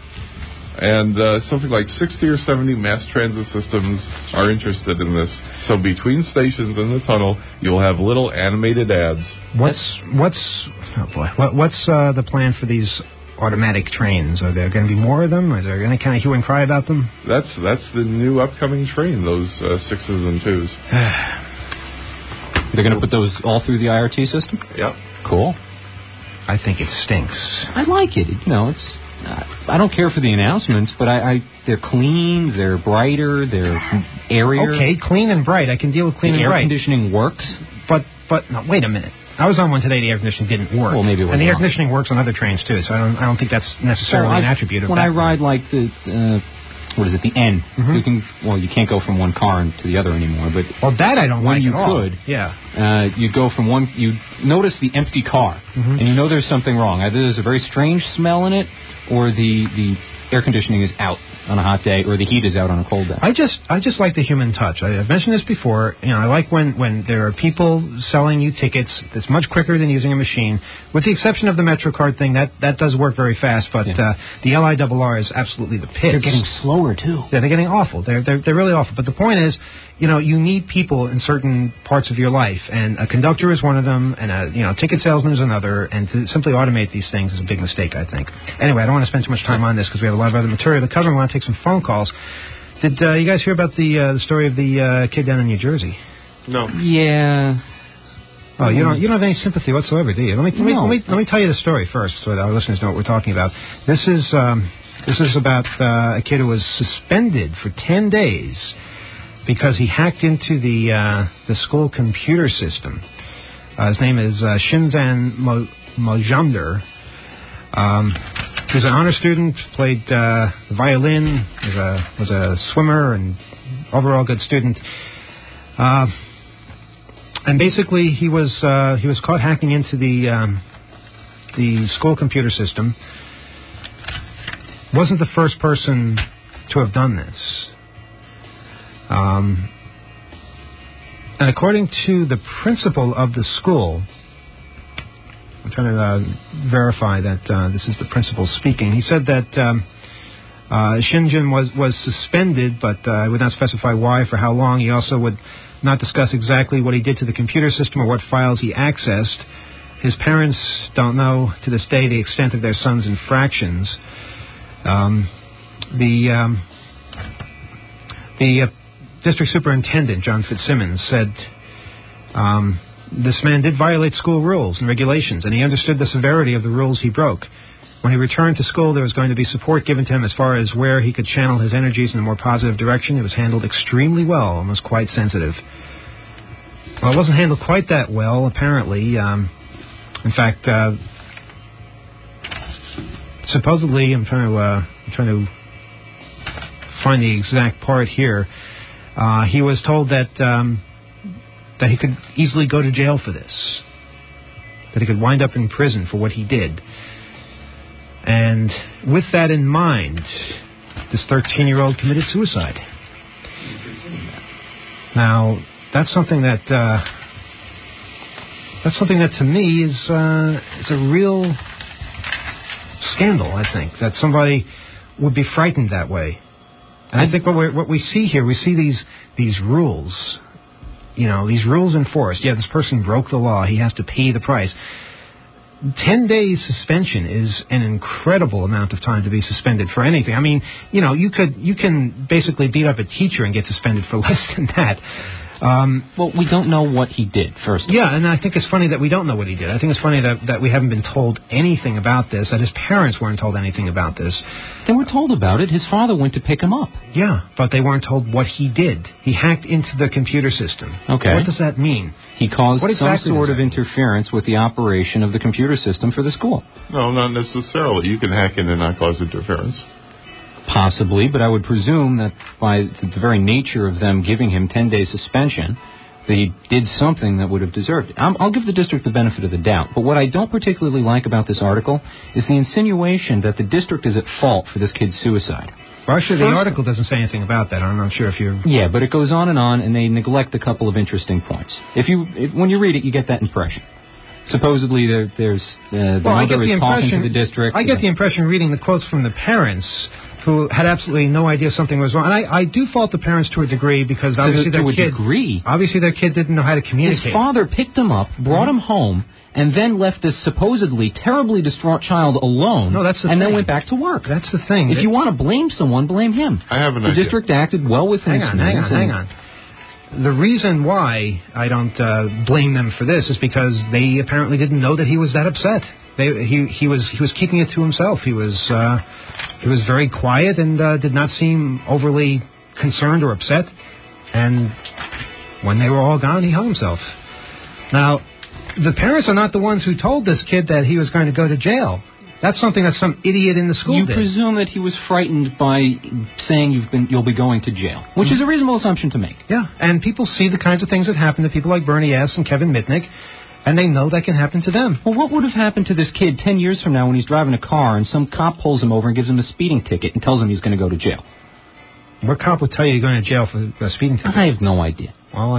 And uh, something like sixty or seventy mass transit systems are interested in this. So between stations in the tunnel, you'll have little animated ads. What's what's oh boy? What, what's uh, the plan for these automatic trains? Are there going to be more of them? Is there any kind of hue and cry about them? That's that's the new upcoming train. Those uh, sixes and twos. They're going to put those all through the I R T system? Yep. Cool. I think it stinks. I like it. You know, it's. Uh, I don't care for the announcements, but I, I they're clean, they're brighter, they're airier. Okay, clean and bright. I can deal with clean the and air bright. conditioning works. But but no, wait a minute. I was on one today. The air conditioning didn't work. Well, maybe it and the wasn't air on. conditioning works on other trains too. So I don't I don't think that's necessarily Well, an I- attribute of when that. I ride like the uh, what is it, the N? Mhm. You can well, you can't go from one car to the other anymore. But Well, that I don't when like you at all. could, Yeah. uh, you go from one. You notice the empty car, Mhm. and you know there's something wrong. Either there's a very strange smell in it, or the the air conditioning is out on a hot day, or the heat is out on a cold day. I just I just like the human touch. I, I've mentioned this before. You know, I like when, when there are people selling you tickets. It's much quicker than using a machine. With the exception of the MetroCard thing, that, that does work very fast. But Yeah. uh, the L I R R is absolutely the pits. They're getting slower too. Yeah, they're getting awful. They're, they're they're really awful. But the point is, you know, you need people in certain parts of your life, and a conductor is one of them, and a you know ticket salesman is another. And to simply automate these things is a big mistake, I think. Anyway, I don't want to spend too much time on this because we have a lot of other material to cover. We want to take some phone calls. Did uh, you guys hear about the uh, the story of the uh, kid down in New Jersey? No. Yeah. Oh, you don't you don't have any sympathy whatsoever, do you? Let me let me, No. let me let me tell you the story first, so that our listeners know what we're talking about. This is um, this is about uh, a kid who was suspended for ten days because he hacked into the uh, the school computer system. Uh, his name is uh, Shinzan Mo- Mojumder. Um, he was an honor student, played uh, violin, was a was a swimmer, and overall good student. Uh, and basically, he was uh, he was caught hacking into the um, the school computer system. Wasn't the first person to have done this. Um, and according to the principal of the school, I'm trying to uh, verify that uh, this is the principal speaking. He said that um, Uh, Shinjin was, was suspended, but uh, would not specify why, for how long. He also would not discuss exactly what he did to the computer system or what files he accessed. His parents don't know to this day the extent of their son's infractions. Um, the um, the uh, district superintendent, John Fitzsimmons, said um, this man did violate school rules and regulations, and he understood the severity of the rules he broke. When he returned to school, there was going to be support given to him as far as where he could channel his energies in a more positive direction. It was handled extremely well and was quite sensitive. Well, it wasn't handled quite that well, apparently. Um, in fact, uh, supposedly, I'm trying to uh, I'm trying to find the exact part here. Uh, he was told that um, that he could easily go to jail for this, that he could wind up in prison for what he did. And with that in mind, this thirteen-year-old committed suicide. Now, that's something that uh, that's something that to me is uh, is a real scandal. I think that somebody would be frightened that way. And I think what we what we see here, we see these these rules, you know, these rules enforced. Yeah, this person broke the law; he has to pay the price. Ten days suspension is an incredible amount of time to be suspended for anything. I mean, you know, you could you can basically beat up a teacher and get suspended for less than that. Um, well, we don't know what he did, first. Yeah, and I think it's funny that we don't know what he did. I think it's funny that, that we haven't been told anything about this, that his parents weren't told anything about this. They were told about it. His father went to pick him up. Yeah, but they weren't told what he did. He hacked into the computer system. Okay. What does that mean? He caused what exactly some sort of interference with the operation of the computer system for the school. No, not necessarily. You can hack in and not cause interference. Possibly, but I would presume that by the very nature of them giving him ten days suspension, that he did something that would have deserved it. I'm, I'll give the district the benefit of the doubt, but what I don't particularly like about this article is the insinuation that the district is at fault for this kid's suicide. Well, actually, the article doesn't say anything about that. I'm not sure if you're... Yeah, but it goes on and on, and they neglect a couple of interesting points. If you, if, when you read it, you get that impression. Supposedly, there, there's uh, the well, mother the is talking to the district. I get the impression, reading the quotes from the parents, who had absolutely no idea something was wrong. And I, I do fault the parents to a degree, because obviously to, their to a kid... degree? Obviously their kid didn't know how to communicate. His father picked him up, brought mm-hmm. him home, and then left this supposedly terribly distraught child alone. No, that's the and thing. then went back to work. That's the thing. If that, you want to blame someone, blame him. I have an the idea. The district acted well within hang its on, means. Hang on, hang on. The reason why I don't uh, blame them for this is because they apparently didn't know that he was that upset. They, he, he was he was keeping it to himself. He was uh, he was very quiet and uh, did not seem overly concerned or upset. And when they were all gone, he hung himself. Now, the parents are not the ones who told this kid that he was going to go to jail. That's something that some idiot in the school you did. You presume that he was frightened by saying you've been, you'll be going to jail, which mm-hmm. is a reasonable assumption to make. Yeah, and people see the kinds of things that happen to people like Bernie S. and Kevin Mitnick, and they know that can happen to them. Well, what would have happened to this kid ten years from now when he's driving a car and some cop pulls him over and gives him a speeding ticket and tells him he's going to go to jail? What cop would tell you you're going to jail for a speeding ticket? I have no idea. Well,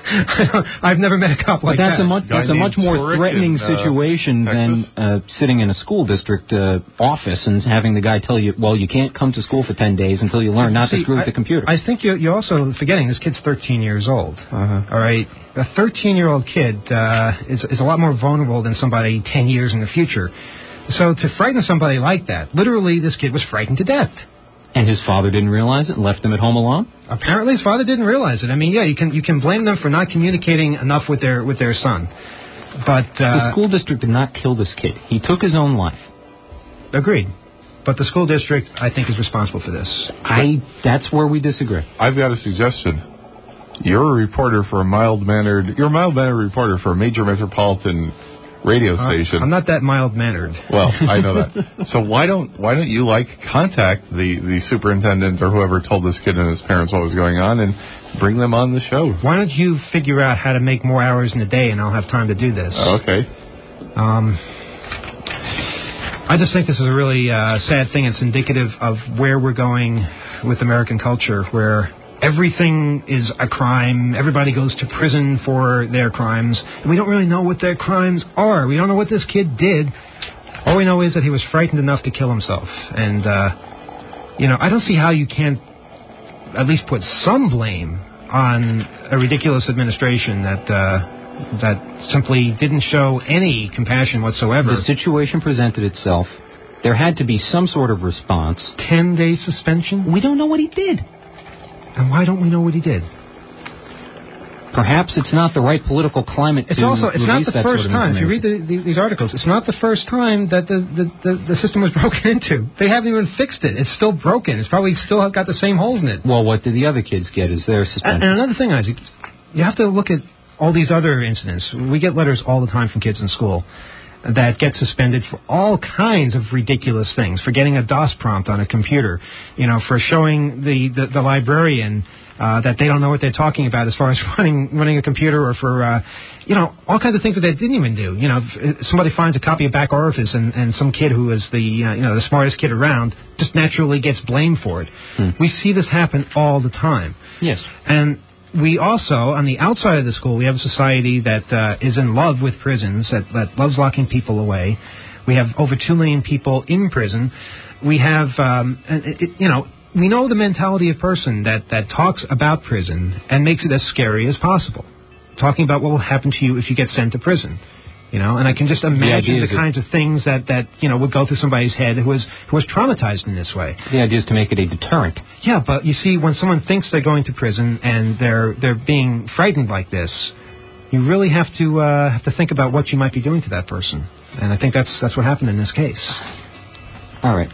I, I've never met a cop like but that's that. A much, that's a much more threatening in, uh, situation than uh, sitting in a school district uh, office and having the guy tell you, well, you can't come to school for ten days until you learn not See, to screw I, with the computer. I think you're, you're also forgetting this kid's thirteen years old. Uh-huh. All right? A thirteen-year-old kid uh, is, is a lot more vulnerable than somebody ten years in the future. So to frighten somebody like that, literally this kid was frightened to death. And his father didn't realize it and left him at home alone? Apparently his father didn't realize it. I mean, yeah, you can you can blame them for not communicating enough with their with their son. But uh, the school district did not kill this kid. He took his own life. Agreed. But the school district, I think, is responsible for this. I that's where we disagree. I've got a suggestion. You're a reporter for a mild-mannered... You're a mild-mannered reporter for a major metropolitan radio station. Uh, I'm not that mild-mannered. Well, I know that. So why don't why don't you, like, contact the, the superintendent or whoever told this kid and his parents what was going on and bring them on the show? Why don't you figure out how to make more hours in a day and I'll have time to do this? Okay. Um, I just think this is a really uh, sad thing. It's indicative of where we're going with American culture, where everything is a crime. Everybody goes to prison for their crimes. And we don't really know what their crimes are. We don't know what this kid did. All we know is that he was frightened enough to kill himself. And uh, you know, I don't see how you can't at least put some blame on a ridiculous administration that uh, that simply didn't show any compassion whatsoever. The situation presented itself. There had to be some sort of response. Ten-day suspension? We don't know what he did. And why don't we know what he did? Perhaps it's not the right political climate it's to also It's not the that first sort of time. If you read the, the, these articles, it's not the first time that the, the, the, the system was broken into. They haven't even fixed it. It's still broken. It's probably still got the same holes in it. Well, what did the other kids get? Is their suspension? And, and another thing, Isaac, you have to look at all these other incidents. We get letters all the time from kids in school that get suspended for all kinds of ridiculous things, for getting a DOS prompt on a computer, you know, for showing the, the, the librarian uh, that they don't know what they're talking about as far as running running a computer, or for, uh, you know, all kinds of things that they didn't even do. You know, if somebody finds a copy of Back Orifice and, and some kid who is the, uh, you know, the smartest kid around just naturally gets blamed for it. Hmm. We see this happen all the time. Yes. And we also, on the outside of the school, we have a society that uh, is in love with prisons, that, that loves locking people away. We have over two million people in prison. We have, um, it, it, you know, we know the mentality of person that, that talks about prison and makes it as scary as possible, talking about what will happen to you if you get sent to prison. You know, and I can just imagine the, the kinds of things that, that, you know, would go through somebody's head who was who was traumatized in this way. The idea is to make it a deterrent. Yeah, but you see, when someone thinks they're going to prison and they're they're being frightened like this, you really have to uh, have to think about what you might be doing to that person. And I think that's that's what happened in this case. All right.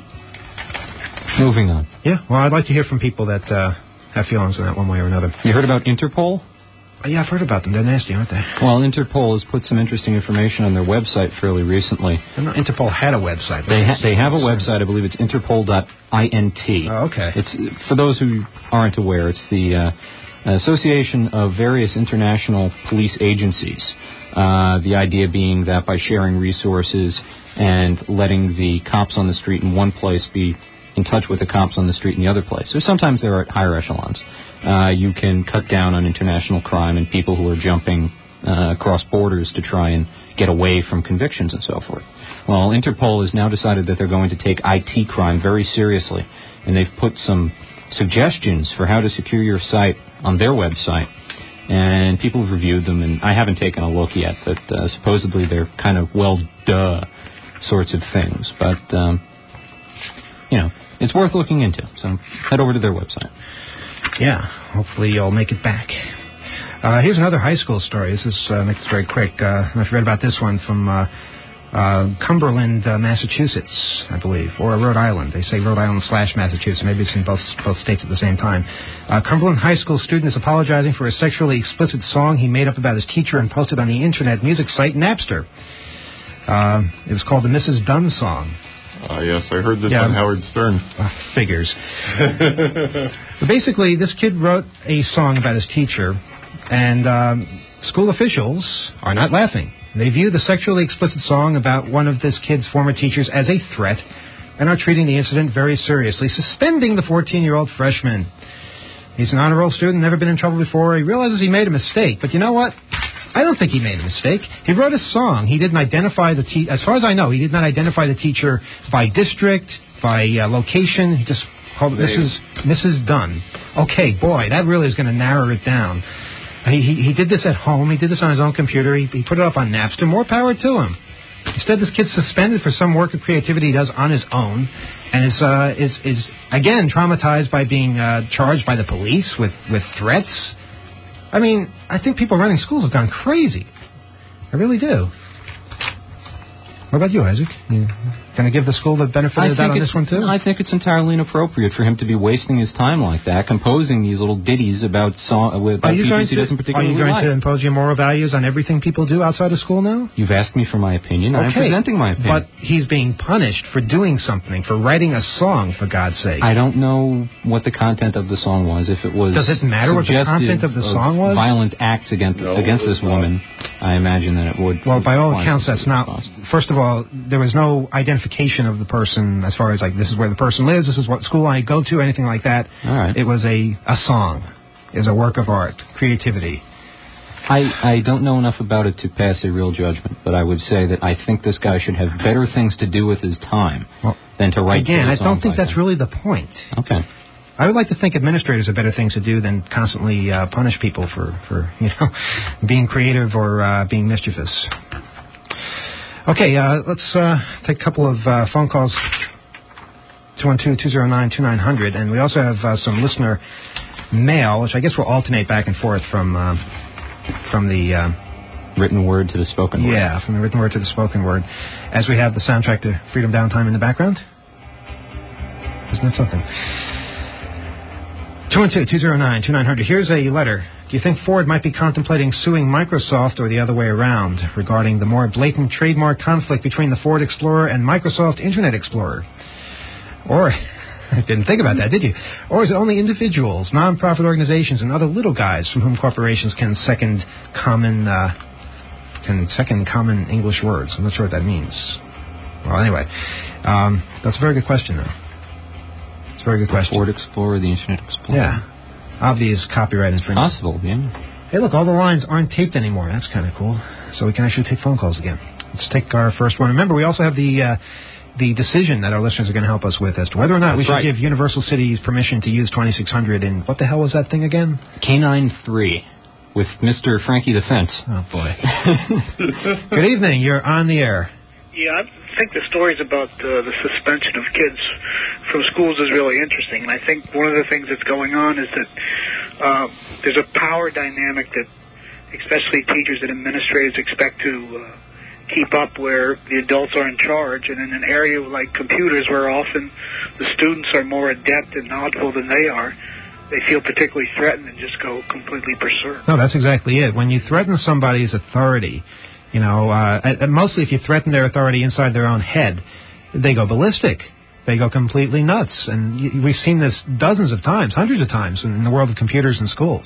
Moving on. Yeah, well, I'd like to hear from people that uh, have feelings on that one way or another. You heard about Interpol? Yeah, I've heard about them. They're nasty, aren't they? Well, Interpol has put some interesting information on their website fairly recently. I know Interpol had a website. They ha- they have a website. I believe it's interpol dot int. Oh, okay. It's, for those who aren't aware, it's the uh, association of various international police agencies. Uh, the idea being that by sharing resources and letting the cops on the street in one place be in touch with the cops on the street in the other place, or sometimes they're at higher echelons, Uh, you can cut down on international crime and people who are jumping uh, across borders to try and get away from convictions and so forth. Well, Interpol has now decided that they're going to take I T crime very seriously, and they've put some suggestions for how to secure your site on their website. And people have reviewed them, and I haven't taken a look yet, but uh, supposedly they're kind of, well, duh sorts of things. But, um, you know, it's worth looking into, so head over to their website. Yeah, hopefully you'll make it back. Uh, here's another high school story. This is uh, makes it very quick. Uh, I don't know if you read about this one from uh, uh, Cumberland, uh, Massachusetts, I believe, or Rhode Island. They say Rhode Island slash Massachusetts. Maybe it's in both both states at the same time. Uh, Cumberland high school student is apologizing for a sexually explicit song he made up about his teacher and posted on the internet music site Napster. Uh, it was called the Missus Dunn song. Uh, yes, I heard this yeah. on Howard Stern. Uh, figures. But basically, this kid wrote a song about his teacher, and um, school officials are not laughing. They view the sexually explicit song about one of this kid's former teachers as a threat and are treating the incident very seriously, suspending the fourteen-year-old freshman. He's an honor roll student, never been in trouble before. He realizes he made a mistake, but you know what? I don't think he made a mistake. He wrote a song. He didn't identify the te- as far as I know, he did not identify the teacher by district, by uh, location. He just called it Missus Missus Dunn. Okay, boy, that really is going to narrow it down. He, he he did this at home. He did this on his own computer. He, he put it up on Napster. More power to him. Instead, this kid's suspended for some work of creativity he does on his own, and is uh, is is again traumatized by being uh, charged by the police with, with threats. I mean, I think people running schools have gone crazy. I really do. What about you, Isaac? You going to give the school the benefit I of the doubt on it's, this one, too? I think it's entirely inappropriate for him to be wasting his time like that, composing these little ditties about, song, about teachers he doesn't particularly like. Are you going like. to impose your moral values on everything people do outside of school now? You've asked me for my opinion. Okay, I'm presenting my opinion. But he's being punished for doing something, for writing a song, for God's sake. I don't know what the content of the song was. If it was Does it matter what the content of the song was? Violent acts against no, against this woman, I imagine that it would. Well, by all accounts, that's not. First of all, there was no identification of the person as far as like this is where the person lives, this is what school I go to, anything like that. All right. It was a a song. It was a work of art, creativity. I, I don't know enough about it to pass a real judgment, but I would say that I think this guy should have better things to do with his time well, than to write Again, I don't think like that's that. really the point. Okay. I would like to think administrators have better things to do than constantly uh, punish people for, for, you know, being creative or uh, being mischievous. Okay, uh, let's uh, take a couple of uh, phone calls. two one two, two zero nine, two nine zero zero, and we also have uh, some listener mail, which I guess will alternate back and forth from uh, from the uh, written word to the spoken word. Yeah, from the written word to the spoken word, as we have the soundtrack to Freedom Downtime in the background. Isn't that something? two one two, two zero nine, two nine zero zero. Here's a letter. Do you think Ford might be contemplating suing Microsoft or the other way around regarding the more blatant trademark conflict between the Ford Explorer and Microsoft Internet Explorer? Or, I didn't think about that, did you? Or is it only individuals, non-profit organizations, and other little guys from whom corporations can second common, uh, can second common English words? I'm not sure what that means. Well, anyway, um, that's a very good question, though. It's a very good question. Ford Explorer, the Internet Explorer. Yeah. Obvious copyright infringement. Possible, yeah. Hey, look, all the lines aren't taped anymore. That's kind of cool. So we can actually take phone calls again. Let's take our first one. Remember, we also have the uh, the decision that our listeners are going to help us with as to whether or not That's we should right. give Universal Cities permission to use twenty-six hundred in, what the hell was that thing again? K nine three with Mister Frankie the Fence. Oh, boy. Good evening. You're on the air. Yeah, I think the stories about uh, the suspension of kids from schools is really interesting. And I think one of the things that's going on is that uh, there's a power dynamic that especially teachers and administrators expect to uh, keep up, where the adults are in charge. And in an area like computers, where often the students are more adept and knowledgeable than they are, they feel particularly threatened and just go completely berserk. No, that's exactly it. When you threaten somebody's authority, you know, uh, and mostly if you threaten their authority inside their own head, they go ballistic. They go completely nuts. And y- we've seen this dozens of times, hundreds of times in the world of computers and schools.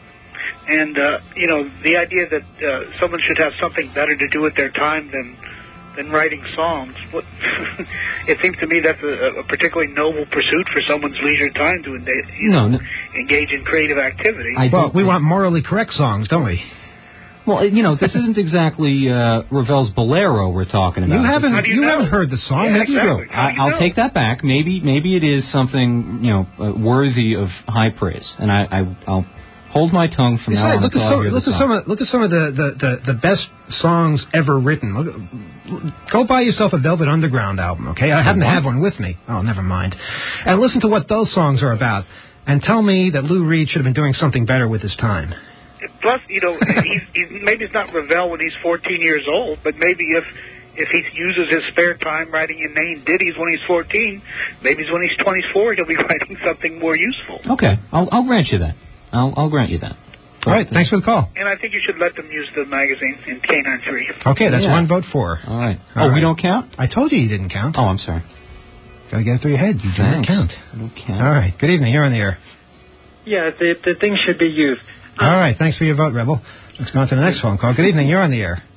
And, uh, you know, the idea that uh, someone should have something better to do with their time than than writing songs, what, it seems to me that's a, a particularly noble pursuit for someone's leisure time to enda- you No, know, no. engage in creative activity. I Well, don't we think- want morally correct songs, don't we? Well, you know, this isn't exactly uh, Ravel's Bolero we're talking about. You haven't How do you you know? haven't heard the song, Yeah, have you? exactly. How do I, you I'll know? take that back. Maybe maybe it is something, you know, uh, worthy of high praise, and I, I I'll hold my tongue from now Besides, on look at until I some hear look the at song. some of look at some of the, the, the, the best songs ever written. Look, go buy yourself a Velvet Underground album, okay? I happen to what? have one with me. Oh, never mind. And listen to what those songs are about, and tell me that Lou Reed should have been doing something better with his time. Plus, you know, he's, he's, maybe it's not Ravel when he's fourteen years old, but maybe if if he uses his spare time writing inane ditties when he's fourteen, maybe when he's twenty-four he'll be writing something more useful. Okay, I'll I'll grant you that. I'll I'll grant you that. All right, thanks for the call. And I think you should let them use the magazine in K ninety-three. Okay, that's Yeah. one vote for. All right. All oh, right. we don't count? I told you you didn't count. Oh, I'm sorry. Gotta get it through your head. You do not Thanks. count. I don't count. All right, good evening. You're on the air. Yeah, the the thing should be used. Um, All right, thanks for your vote, Rebel. Let's go on to the next phone call. Good evening. You're on the air.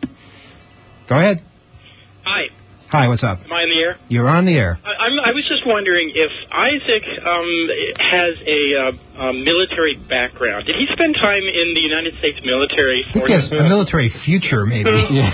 Go ahead. Hi, Hi, what's up? am I in the air? You're on the air. I, I'm, I was just wondering if Isaac um, has a, uh, a military background. Did he spend time in the United States military I think for he has a military future, maybe. Yeah.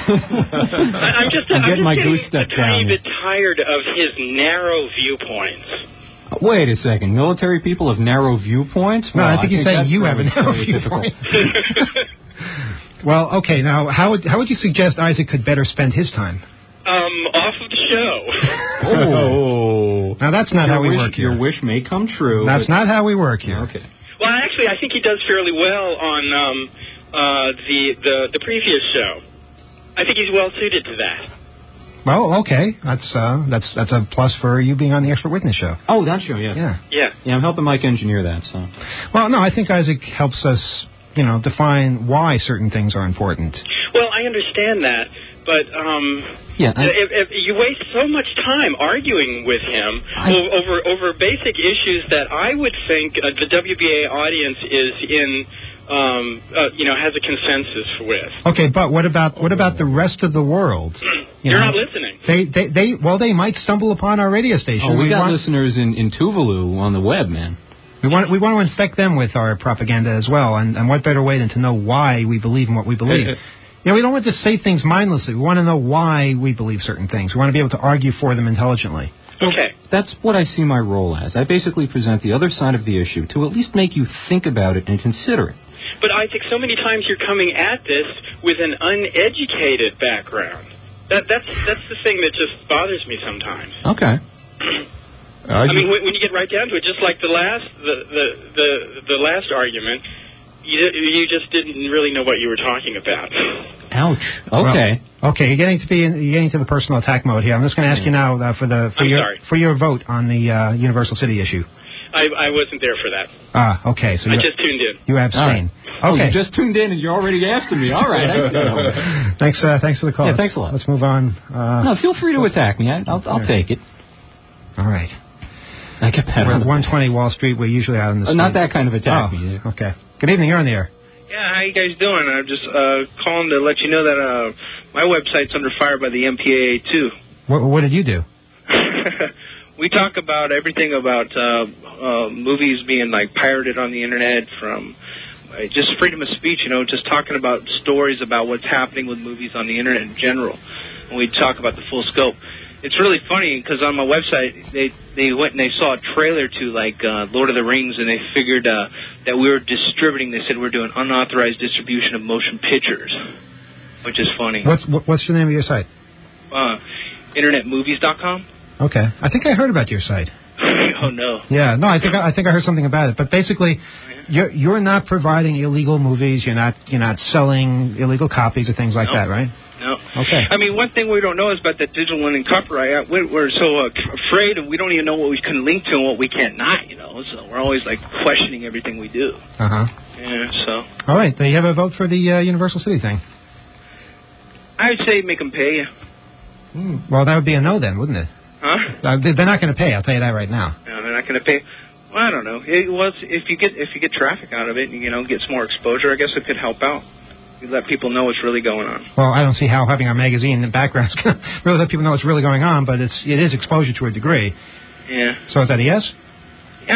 I, I'm just, I'm I'm getting just my getting goose step a tiny down. bit tired of his narrow viewpoints. Wait a second. Military people have narrow viewpoints? No, Well, I think you're saying that's you have a rather narrow stereotypical. viewpoint. Well, okay, now, how would, how would you suggest Isaac could better spend his time? Um, off of the show. Oh. Now, that's not your how we wish, work here. Your wish may come true. That's but- not how we work here. Okay. Well, actually, I think he does fairly well on um, uh, the, the the previous show. I think he's well suited to that. Well, okay, that's uh, that's that's a plus for you being on the Expert Witness show. Oh, that show, yes. Yeah. Yeah. Yeah, I'm helping Mike engineer that, so. Well, no, I think Isaac helps us, you know, define why certain things are important. Well, I understand that, but um, Yeah, I- if, if you waste so much time arguing with him I- o- over over basic issues that I would think uh, the W B A audience is in, um, uh, you know, has a consensus with. Okay, but what about what about the rest of the world? You You're know, not listening. They, they, they, well, they might stumble upon our radio station. Oh, we, got want, listeners in, in Tuvalu on the web, man. We want we want to infect them with our propaganda as well, and, and what better way than to know why we believe in what we believe. You know, we don't want to say things mindlessly. We want to know why we believe certain things. We want to be able to argue for them intelligently. Okay. That's what I see my role as. I basically present the other side of the issue to at least make you think about it and consider it. But I think so many times you're coming at this with an uneducated background. That, that's that's the thing that just bothers me sometimes. Okay. I, I mean, when, when you get right down to it, just like the last the the the, the last argument, you you just didn't really know what you were talking about. Ouch. Okay. Well, okay, you're getting to be in, you're getting to the personal attack mode here. I'm just going to ask you now uh, for the for I'm your sorry. for your vote on the uh, Universal City issue. I, I wasn't there for that. Ah, okay. So I you, just tuned in. You abstain. Oh, Okay. you just tuned in and you're already asking me. All right. I see. thanks. Uh, thanks for the call. Yeah, thanks a lot. Let's move on. Uh, No, feel free to attack me. I, I'll, I'll take it. All right. I get that. We're on at the- one twenty Wall Street. We're usually out in the Uh, street. not that kind of attack. Oh, me. okay. Good evening. You're on the air. Yeah, how you guys doing? I'm just uh, calling to let you know that uh, my website's under fire by the M P A A too. What, what did you do? We talk about everything about uh, uh, movies being like pirated on the internet, from uh, just freedom of speech, you know, just talking about stories about what's happening with movies on the internet in general. And we talk about the full scope. It's really funny because on my website they they went and they saw a trailer to like uh, Lord of the Rings, and they figured uh, that we were distributing. They said we're doing unauthorized distribution of motion pictures, which is funny. What's what, what's the name of your site? Uh, internet movies dot com. Okay. I think I heard about your site. Oh no. Yeah. No, I think I, I think I heard something about it. But basically, you're you're not providing illegal movies. You're not you're not selling illegal copies or things like No. that, right? No. Okay. I mean, one thing we don't know is about the digital and copyright. Uh, We're, we're so uh, afraid, and we don't even know what we can link to and what we can't not, you know. So we're always, like, questioning everything we do. Uh-huh. Yeah, so. All right. Do you have a vote for the uh, Universal City thing? I would say make them pay you. Hmm. Well, that would be a no then, wouldn't it? Huh? Uh, they- they're not going to pay. I'll tell you that right now. No, they're not going to pay. Well, I don't know. It was, if you get if you get traffic out of it, and, you know, get some more exposure, I guess it could help out. You let people know what's really going on. Well, I don't see how having our magazine in the background is going to really let people know what's really going on, but it's it is exposure to a degree. Yeah. So is that a yes? Yeah.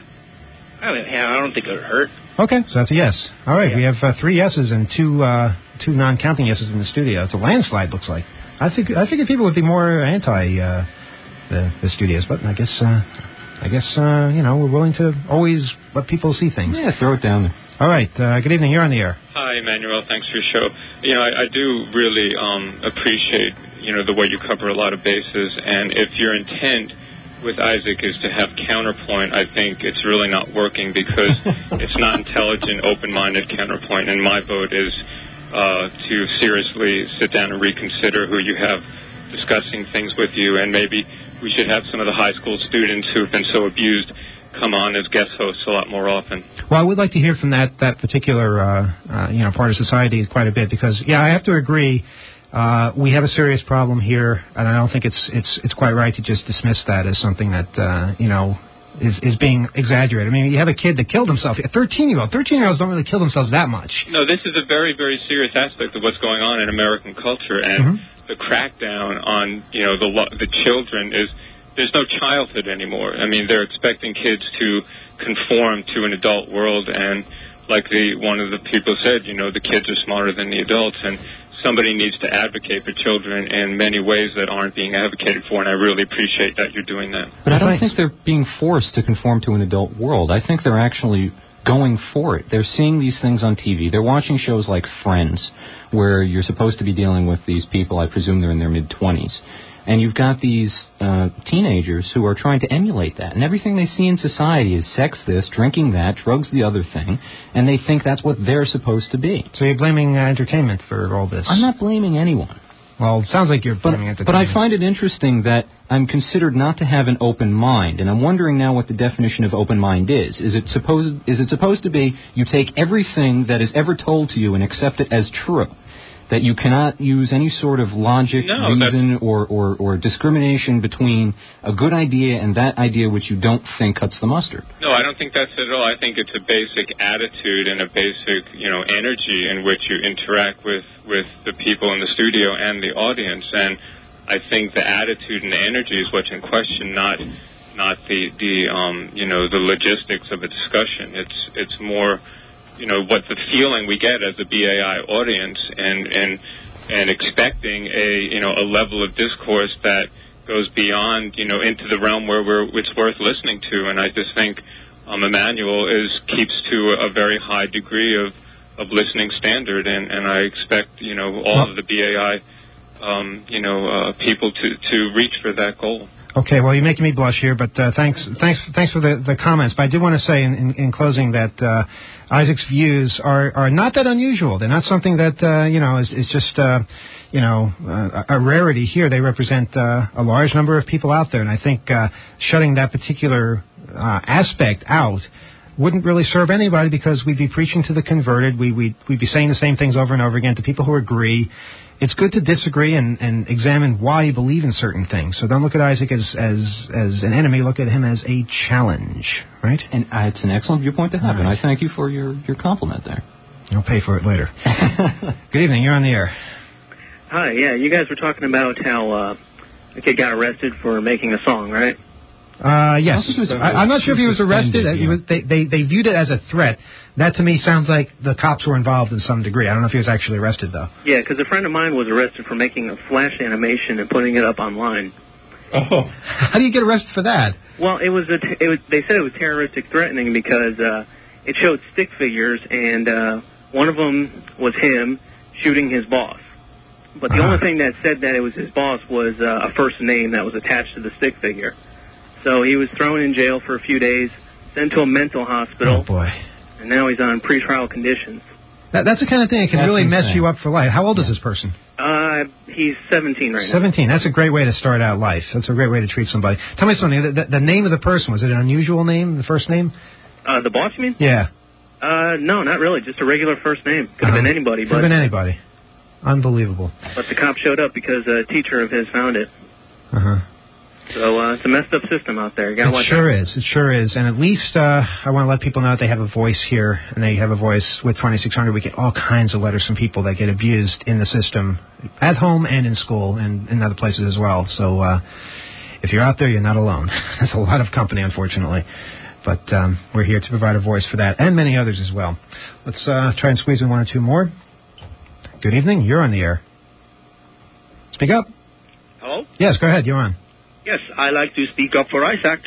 I mean, yeah, I don't think it would hurt. Okay, so that's a yes. All right, we have uh, three yeses and two uh, two non-counting yeses in the studio. It's a landslide, looks like. I think I figured people would be more anti uh, the the studios, but I guess uh, I guess uh, you know we're willing to always let people see things. Yeah, throw it down there. All right. Uh, good evening. You're on the air. Hi, Emmanuel. Thanks for your show. You know, I, I do really um, appreciate, you know, the way you cover a lot of bases. And if your intent with Isaac is to have counterpoint, I think it's really not working because it's not intelligent, open-minded counterpoint. And my vote is uh, to seriously sit down and reconsider who you have discussing things with you. And maybe we should have some of the high school students who've been so abused come on as guest hosts a lot more often. Well, I would like to hear from that that particular uh, uh, you know part of society quite a bit because yeah, I have to agree. Uh, we have a serious problem here, and I don't think it's it's it's quite right to just dismiss that as something that uh, you know is is being exaggerated. I mean, you have a kid that killed himself, a thirteen-year-old. thirteen-year-olds don't really kill themselves that much. No, this is a very, very serious aspect of what's going on in American culture, and Mm-hmm. the crackdown on you know the lo- the children is. There's no childhood anymore. I mean, they're expecting kids to conform to an adult world, and like the one of the people said, you know, the kids are smarter than the adults, and somebody needs to advocate for children in many ways that aren't being advocated for, and I really appreciate that you're doing that. But I don't think they're being forced to conform to an adult world. I think they're actually going for it. They're seeing these things on T V. They're watching shows like Friends, where you're supposed to be dealing with these people. I presume they're in their mid-twenties. And you've got these uh, teenagers who are trying to emulate that. And everything they see in society is sex this, drinking that, drugs the other thing. And they think that's what they're supposed to be. So you're blaming uh, entertainment for all this? I'm not blaming anyone. Well, it sounds like you're blaming but, entertainment. but I find it interesting that I'm considered not to have an open mind. And I'm wondering now what the definition of open mind is. Is it supposed, is it supposed to be you take everything that is ever told to you and accept it as true? That you cannot use any sort of logic, No, reason, or, or, or discrimination between a good idea and that idea which you don't think cuts the mustard. No, I don't think that's it at all. I think it's a basic attitude and a basic, you know, energy in which you interact with, with the people in the studio and the audience. And I think the attitude and the energy is what's in question, not not the the um, you know the logistics of a discussion. It's it's more, you know, what the feeling we get as a B A I audience, and and and expecting a you know a level of discourse that goes beyond, you know, into the realm where we're it's worth listening to. And I just think um, Emmanuel is keeps to a very high degree of, of listening standard, and, and I expect, you know, all well, of the B A I um, you know uh, people to, to reach for that goal. Okay, well, you're making me blush here, but uh, thanks, thanks, thanks for the, the comments. But I do want to say in, in, in closing that uh, Isaac's views are, are not that unusual. They're not something that uh, you know is, is just uh, you know uh, a rarity here. They represent uh, a large number of people out there, and I think uh, shutting that particular uh, aspect out wouldn't really serve anybody, because we'd be preaching to the converted. We, we'd, we'd be saying the same things over and over again to people who agree. It's good to disagree and, and examine why you believe in certain things. So don't look at Isaac as as, as an enemy. Look at him as a challenge, right? And uh, it's an excellent viewpoint to have, right. And I thank you for your, your compliment there. I'll pay for it later. Good evening. You're on the air. Hi. Yeah, you guys were talking about how uh, a kid got arrested for making a song, right? Uh, yes. I, I'm not sure if he was arrested. Yeah. He was, they, they, they viewed it as a threat. That, to me, sounds like the cops were involved in some degree. I don't know if he was actually arrested, though. Yeah, because a friend of mine was arrested for making a flash animation and putting it up online. Oh. How do you get arrested for that? Well, it was, a t- it was they said it was terroristic threatening because uh, it showed stick figures, and uh, one of them was him shooting his boss. But the uh-huh. only thing that said that it was his boss was uh, a first name that was attached to the stick figure. So he was thrown in jail for a few days, sent to a mental hospital. Oh, boy. And now he's on pretrial conditions. That, that's the kind of thing that can that's really insane. mess you up for life. How old is this person? Uh, he's seventeen right now. seventeen. That's a great way to start out life. That's a great way to treat somebody. Tell me something. The, the, the name of the person, was it an unusual name, the first name? Uh, the boss, you mean? Yeah. Uh, no, not really. Just a regular first name. Could have uh-huh. been anybody. Could have been anybody. Unbelievable. But the cop showed up because a teacher of his found it. Uh-huh. So uh, it's a messed up system out there. You gotta it watch sure out. is. It sure is. And at least uh, I want to let people know that they have a voice here, and they have a voice with twenty-six hundred. We get all kinds of letters from people that get abused in the system, at home and in school and in other places as well. So uh, if you're out there, you're not alone. There's a lot of company, unfortunately. But um, we're here to provide a voice for that, and many others as well. Let's uh, try and squeeze in one or two more. Good evening. You're on the air. Speak up. Hello? Yes, go ahead. You're on. Yes, I like to speak up for Isaac.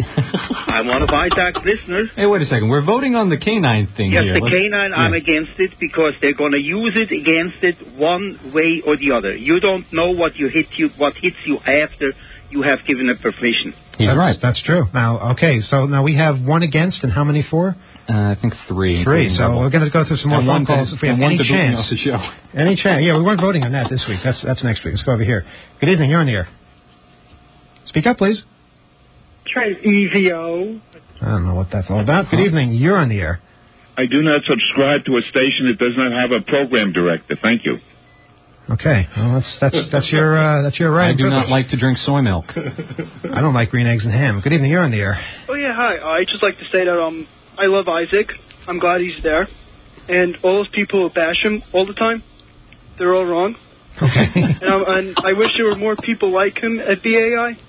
I'm one of Isaac's listeners. Hey, wait a second. We're voting on the canine thing yes, here. Yes, the Let's, canine, yeah. I'm against it because they're going to use it against it one way or the other. You don't know what you hit you, what hits you after you have given it permission. He's that's right. That's true. Now, okay, so now we have one against, and how many for? Uh, I think three. Three. So we're going to go through some more and phone calls to, if we have any chance. Off the show. Any chance? Yeah, we weren't voting on that this week. That's that's next week. Let's go over here. Good evening. You're on the air. Speak up, please. Try E V O. I don't know what that's all about. Good evening. You're on the air. I do not subscribe to a station that does not have a program director. Thank you. Okay, well, that's that's that's your uh, that's your right. I do not like to drink soy milk. I don't like green eggs and ham. Good evening. You're on the air. Oh yeah, hi. Uh, I just like to say that um I love Isaac. I'm glad he's there, and all those people who bash him all the time, they're all wrong. Okay. and, um, and I wish there were more people like him at B A I.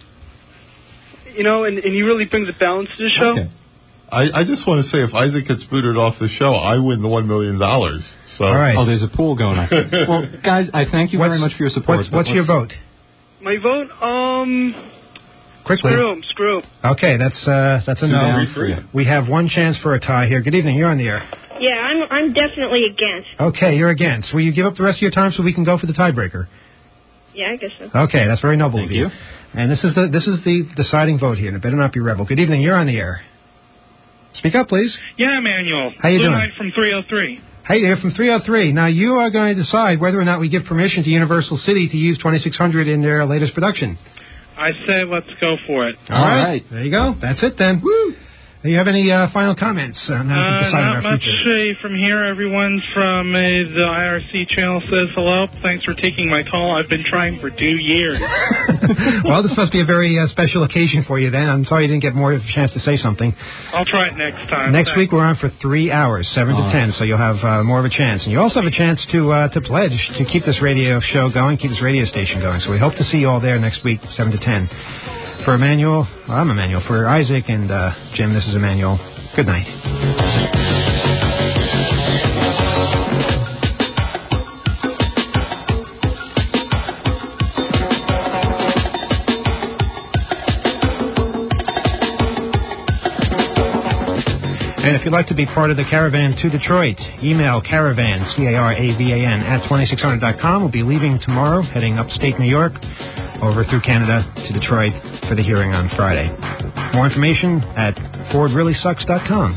You know, and, and he really brings a balance to the show. Okay. I, I just want to say, if Isaac gets booted off the show, I win the one million dollars. So. All right. Oh, there's a pool going on. Well, guys, I thank you what's, very much for your support. What's, what's your vote? My vote, um, quickly. Screw him, screw him. Okay, that's uh, that's a no. We have one chance for a tie here. Good evening. You're on the air. Yeah, I'm I'm definitely against. Okay, you're against. Will you give up the rest of your time so we can go for the tiebreaker? Yeah, I guess so. Okay, that's very noble Thank of you. you. And this is the this is the deciding vote here, and it better not be rebel. Good evening. You're on the air. Speak up, please. Yeah, Emmanuel. How you Blue doing? Knight from three oh three. Hey there, from three oh three. Now, you are going to decide whether or not we give permission to Universal City to use twenty-six hundred in their latest production. I say let's go for it. All, All right. right. There you go. That's it, then. Woo! Do you have any uh, final comments on how uh, to decide on our our future? future? Not much uh, from here. Everyone from uh, the I R C channel says hello. Thanks for taking my call. I've been trying for two years. Well, this must be a very uh, special occasion for you, then. I'm sorry you didn't get more of a chance to say something. I'll try it next time. Next Thanks. week we're on for three hours, seven oh. to ten, so you'll have uh, more of a chance. And you also have a chance to uh, to pledge to keep this radio show going, keep this radio station going. So we hope to see you all there next week, seven to ten. For Emmanuel, well, I'm Emmanuel. For Isaac and uh, Jim, this is Emmanuel. Good night. And if you'd like to be part of the caravan to Detroit, email caravan, C A R A V A N, at twenty-six hundred dot com. We'll be leaving tomorrow, heading upstate New York, over through Canada to Detroit for the hearing on Friday. More information at ford really sucks dot com.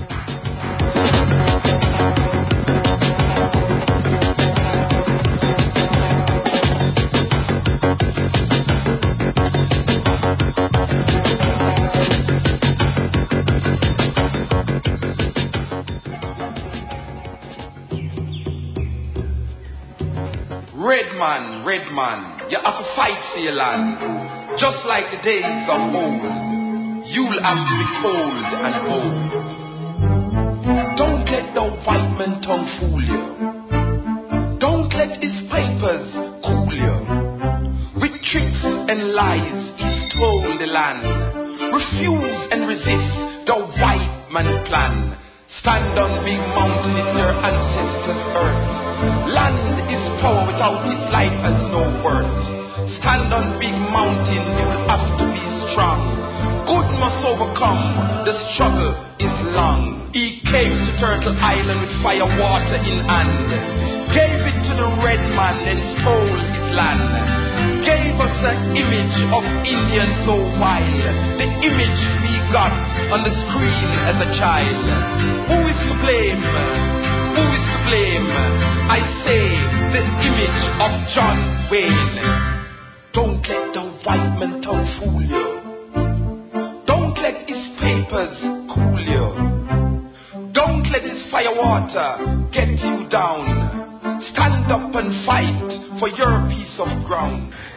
Redman, Redman, you have to fight for your land. Just like the days of old, you'll have to be cold and bold. Don't let the white man tongue fool you. Don't let his papers cool you. With tricks and lies he's told the land. Refuse and resist the white man plan. Stand on big mountain, it's your ancestors' earth. Land is power, without it life has no worth. Stand on big mountain, you'll have to be strong. Good must overcome, the struggle is long. He came to Turtle Island with fire water in hand. Gave it to the red man and stole his land. Gave us an image of Indian so wild. The image we got on the screen as a child. Who is to blame? Who is to blame? I say the image of John Wayne. Don't let the white man tongue fool you. Don't let his papers cool you. Don't let his firewater get you down. Stand up and fight for your piece of ground.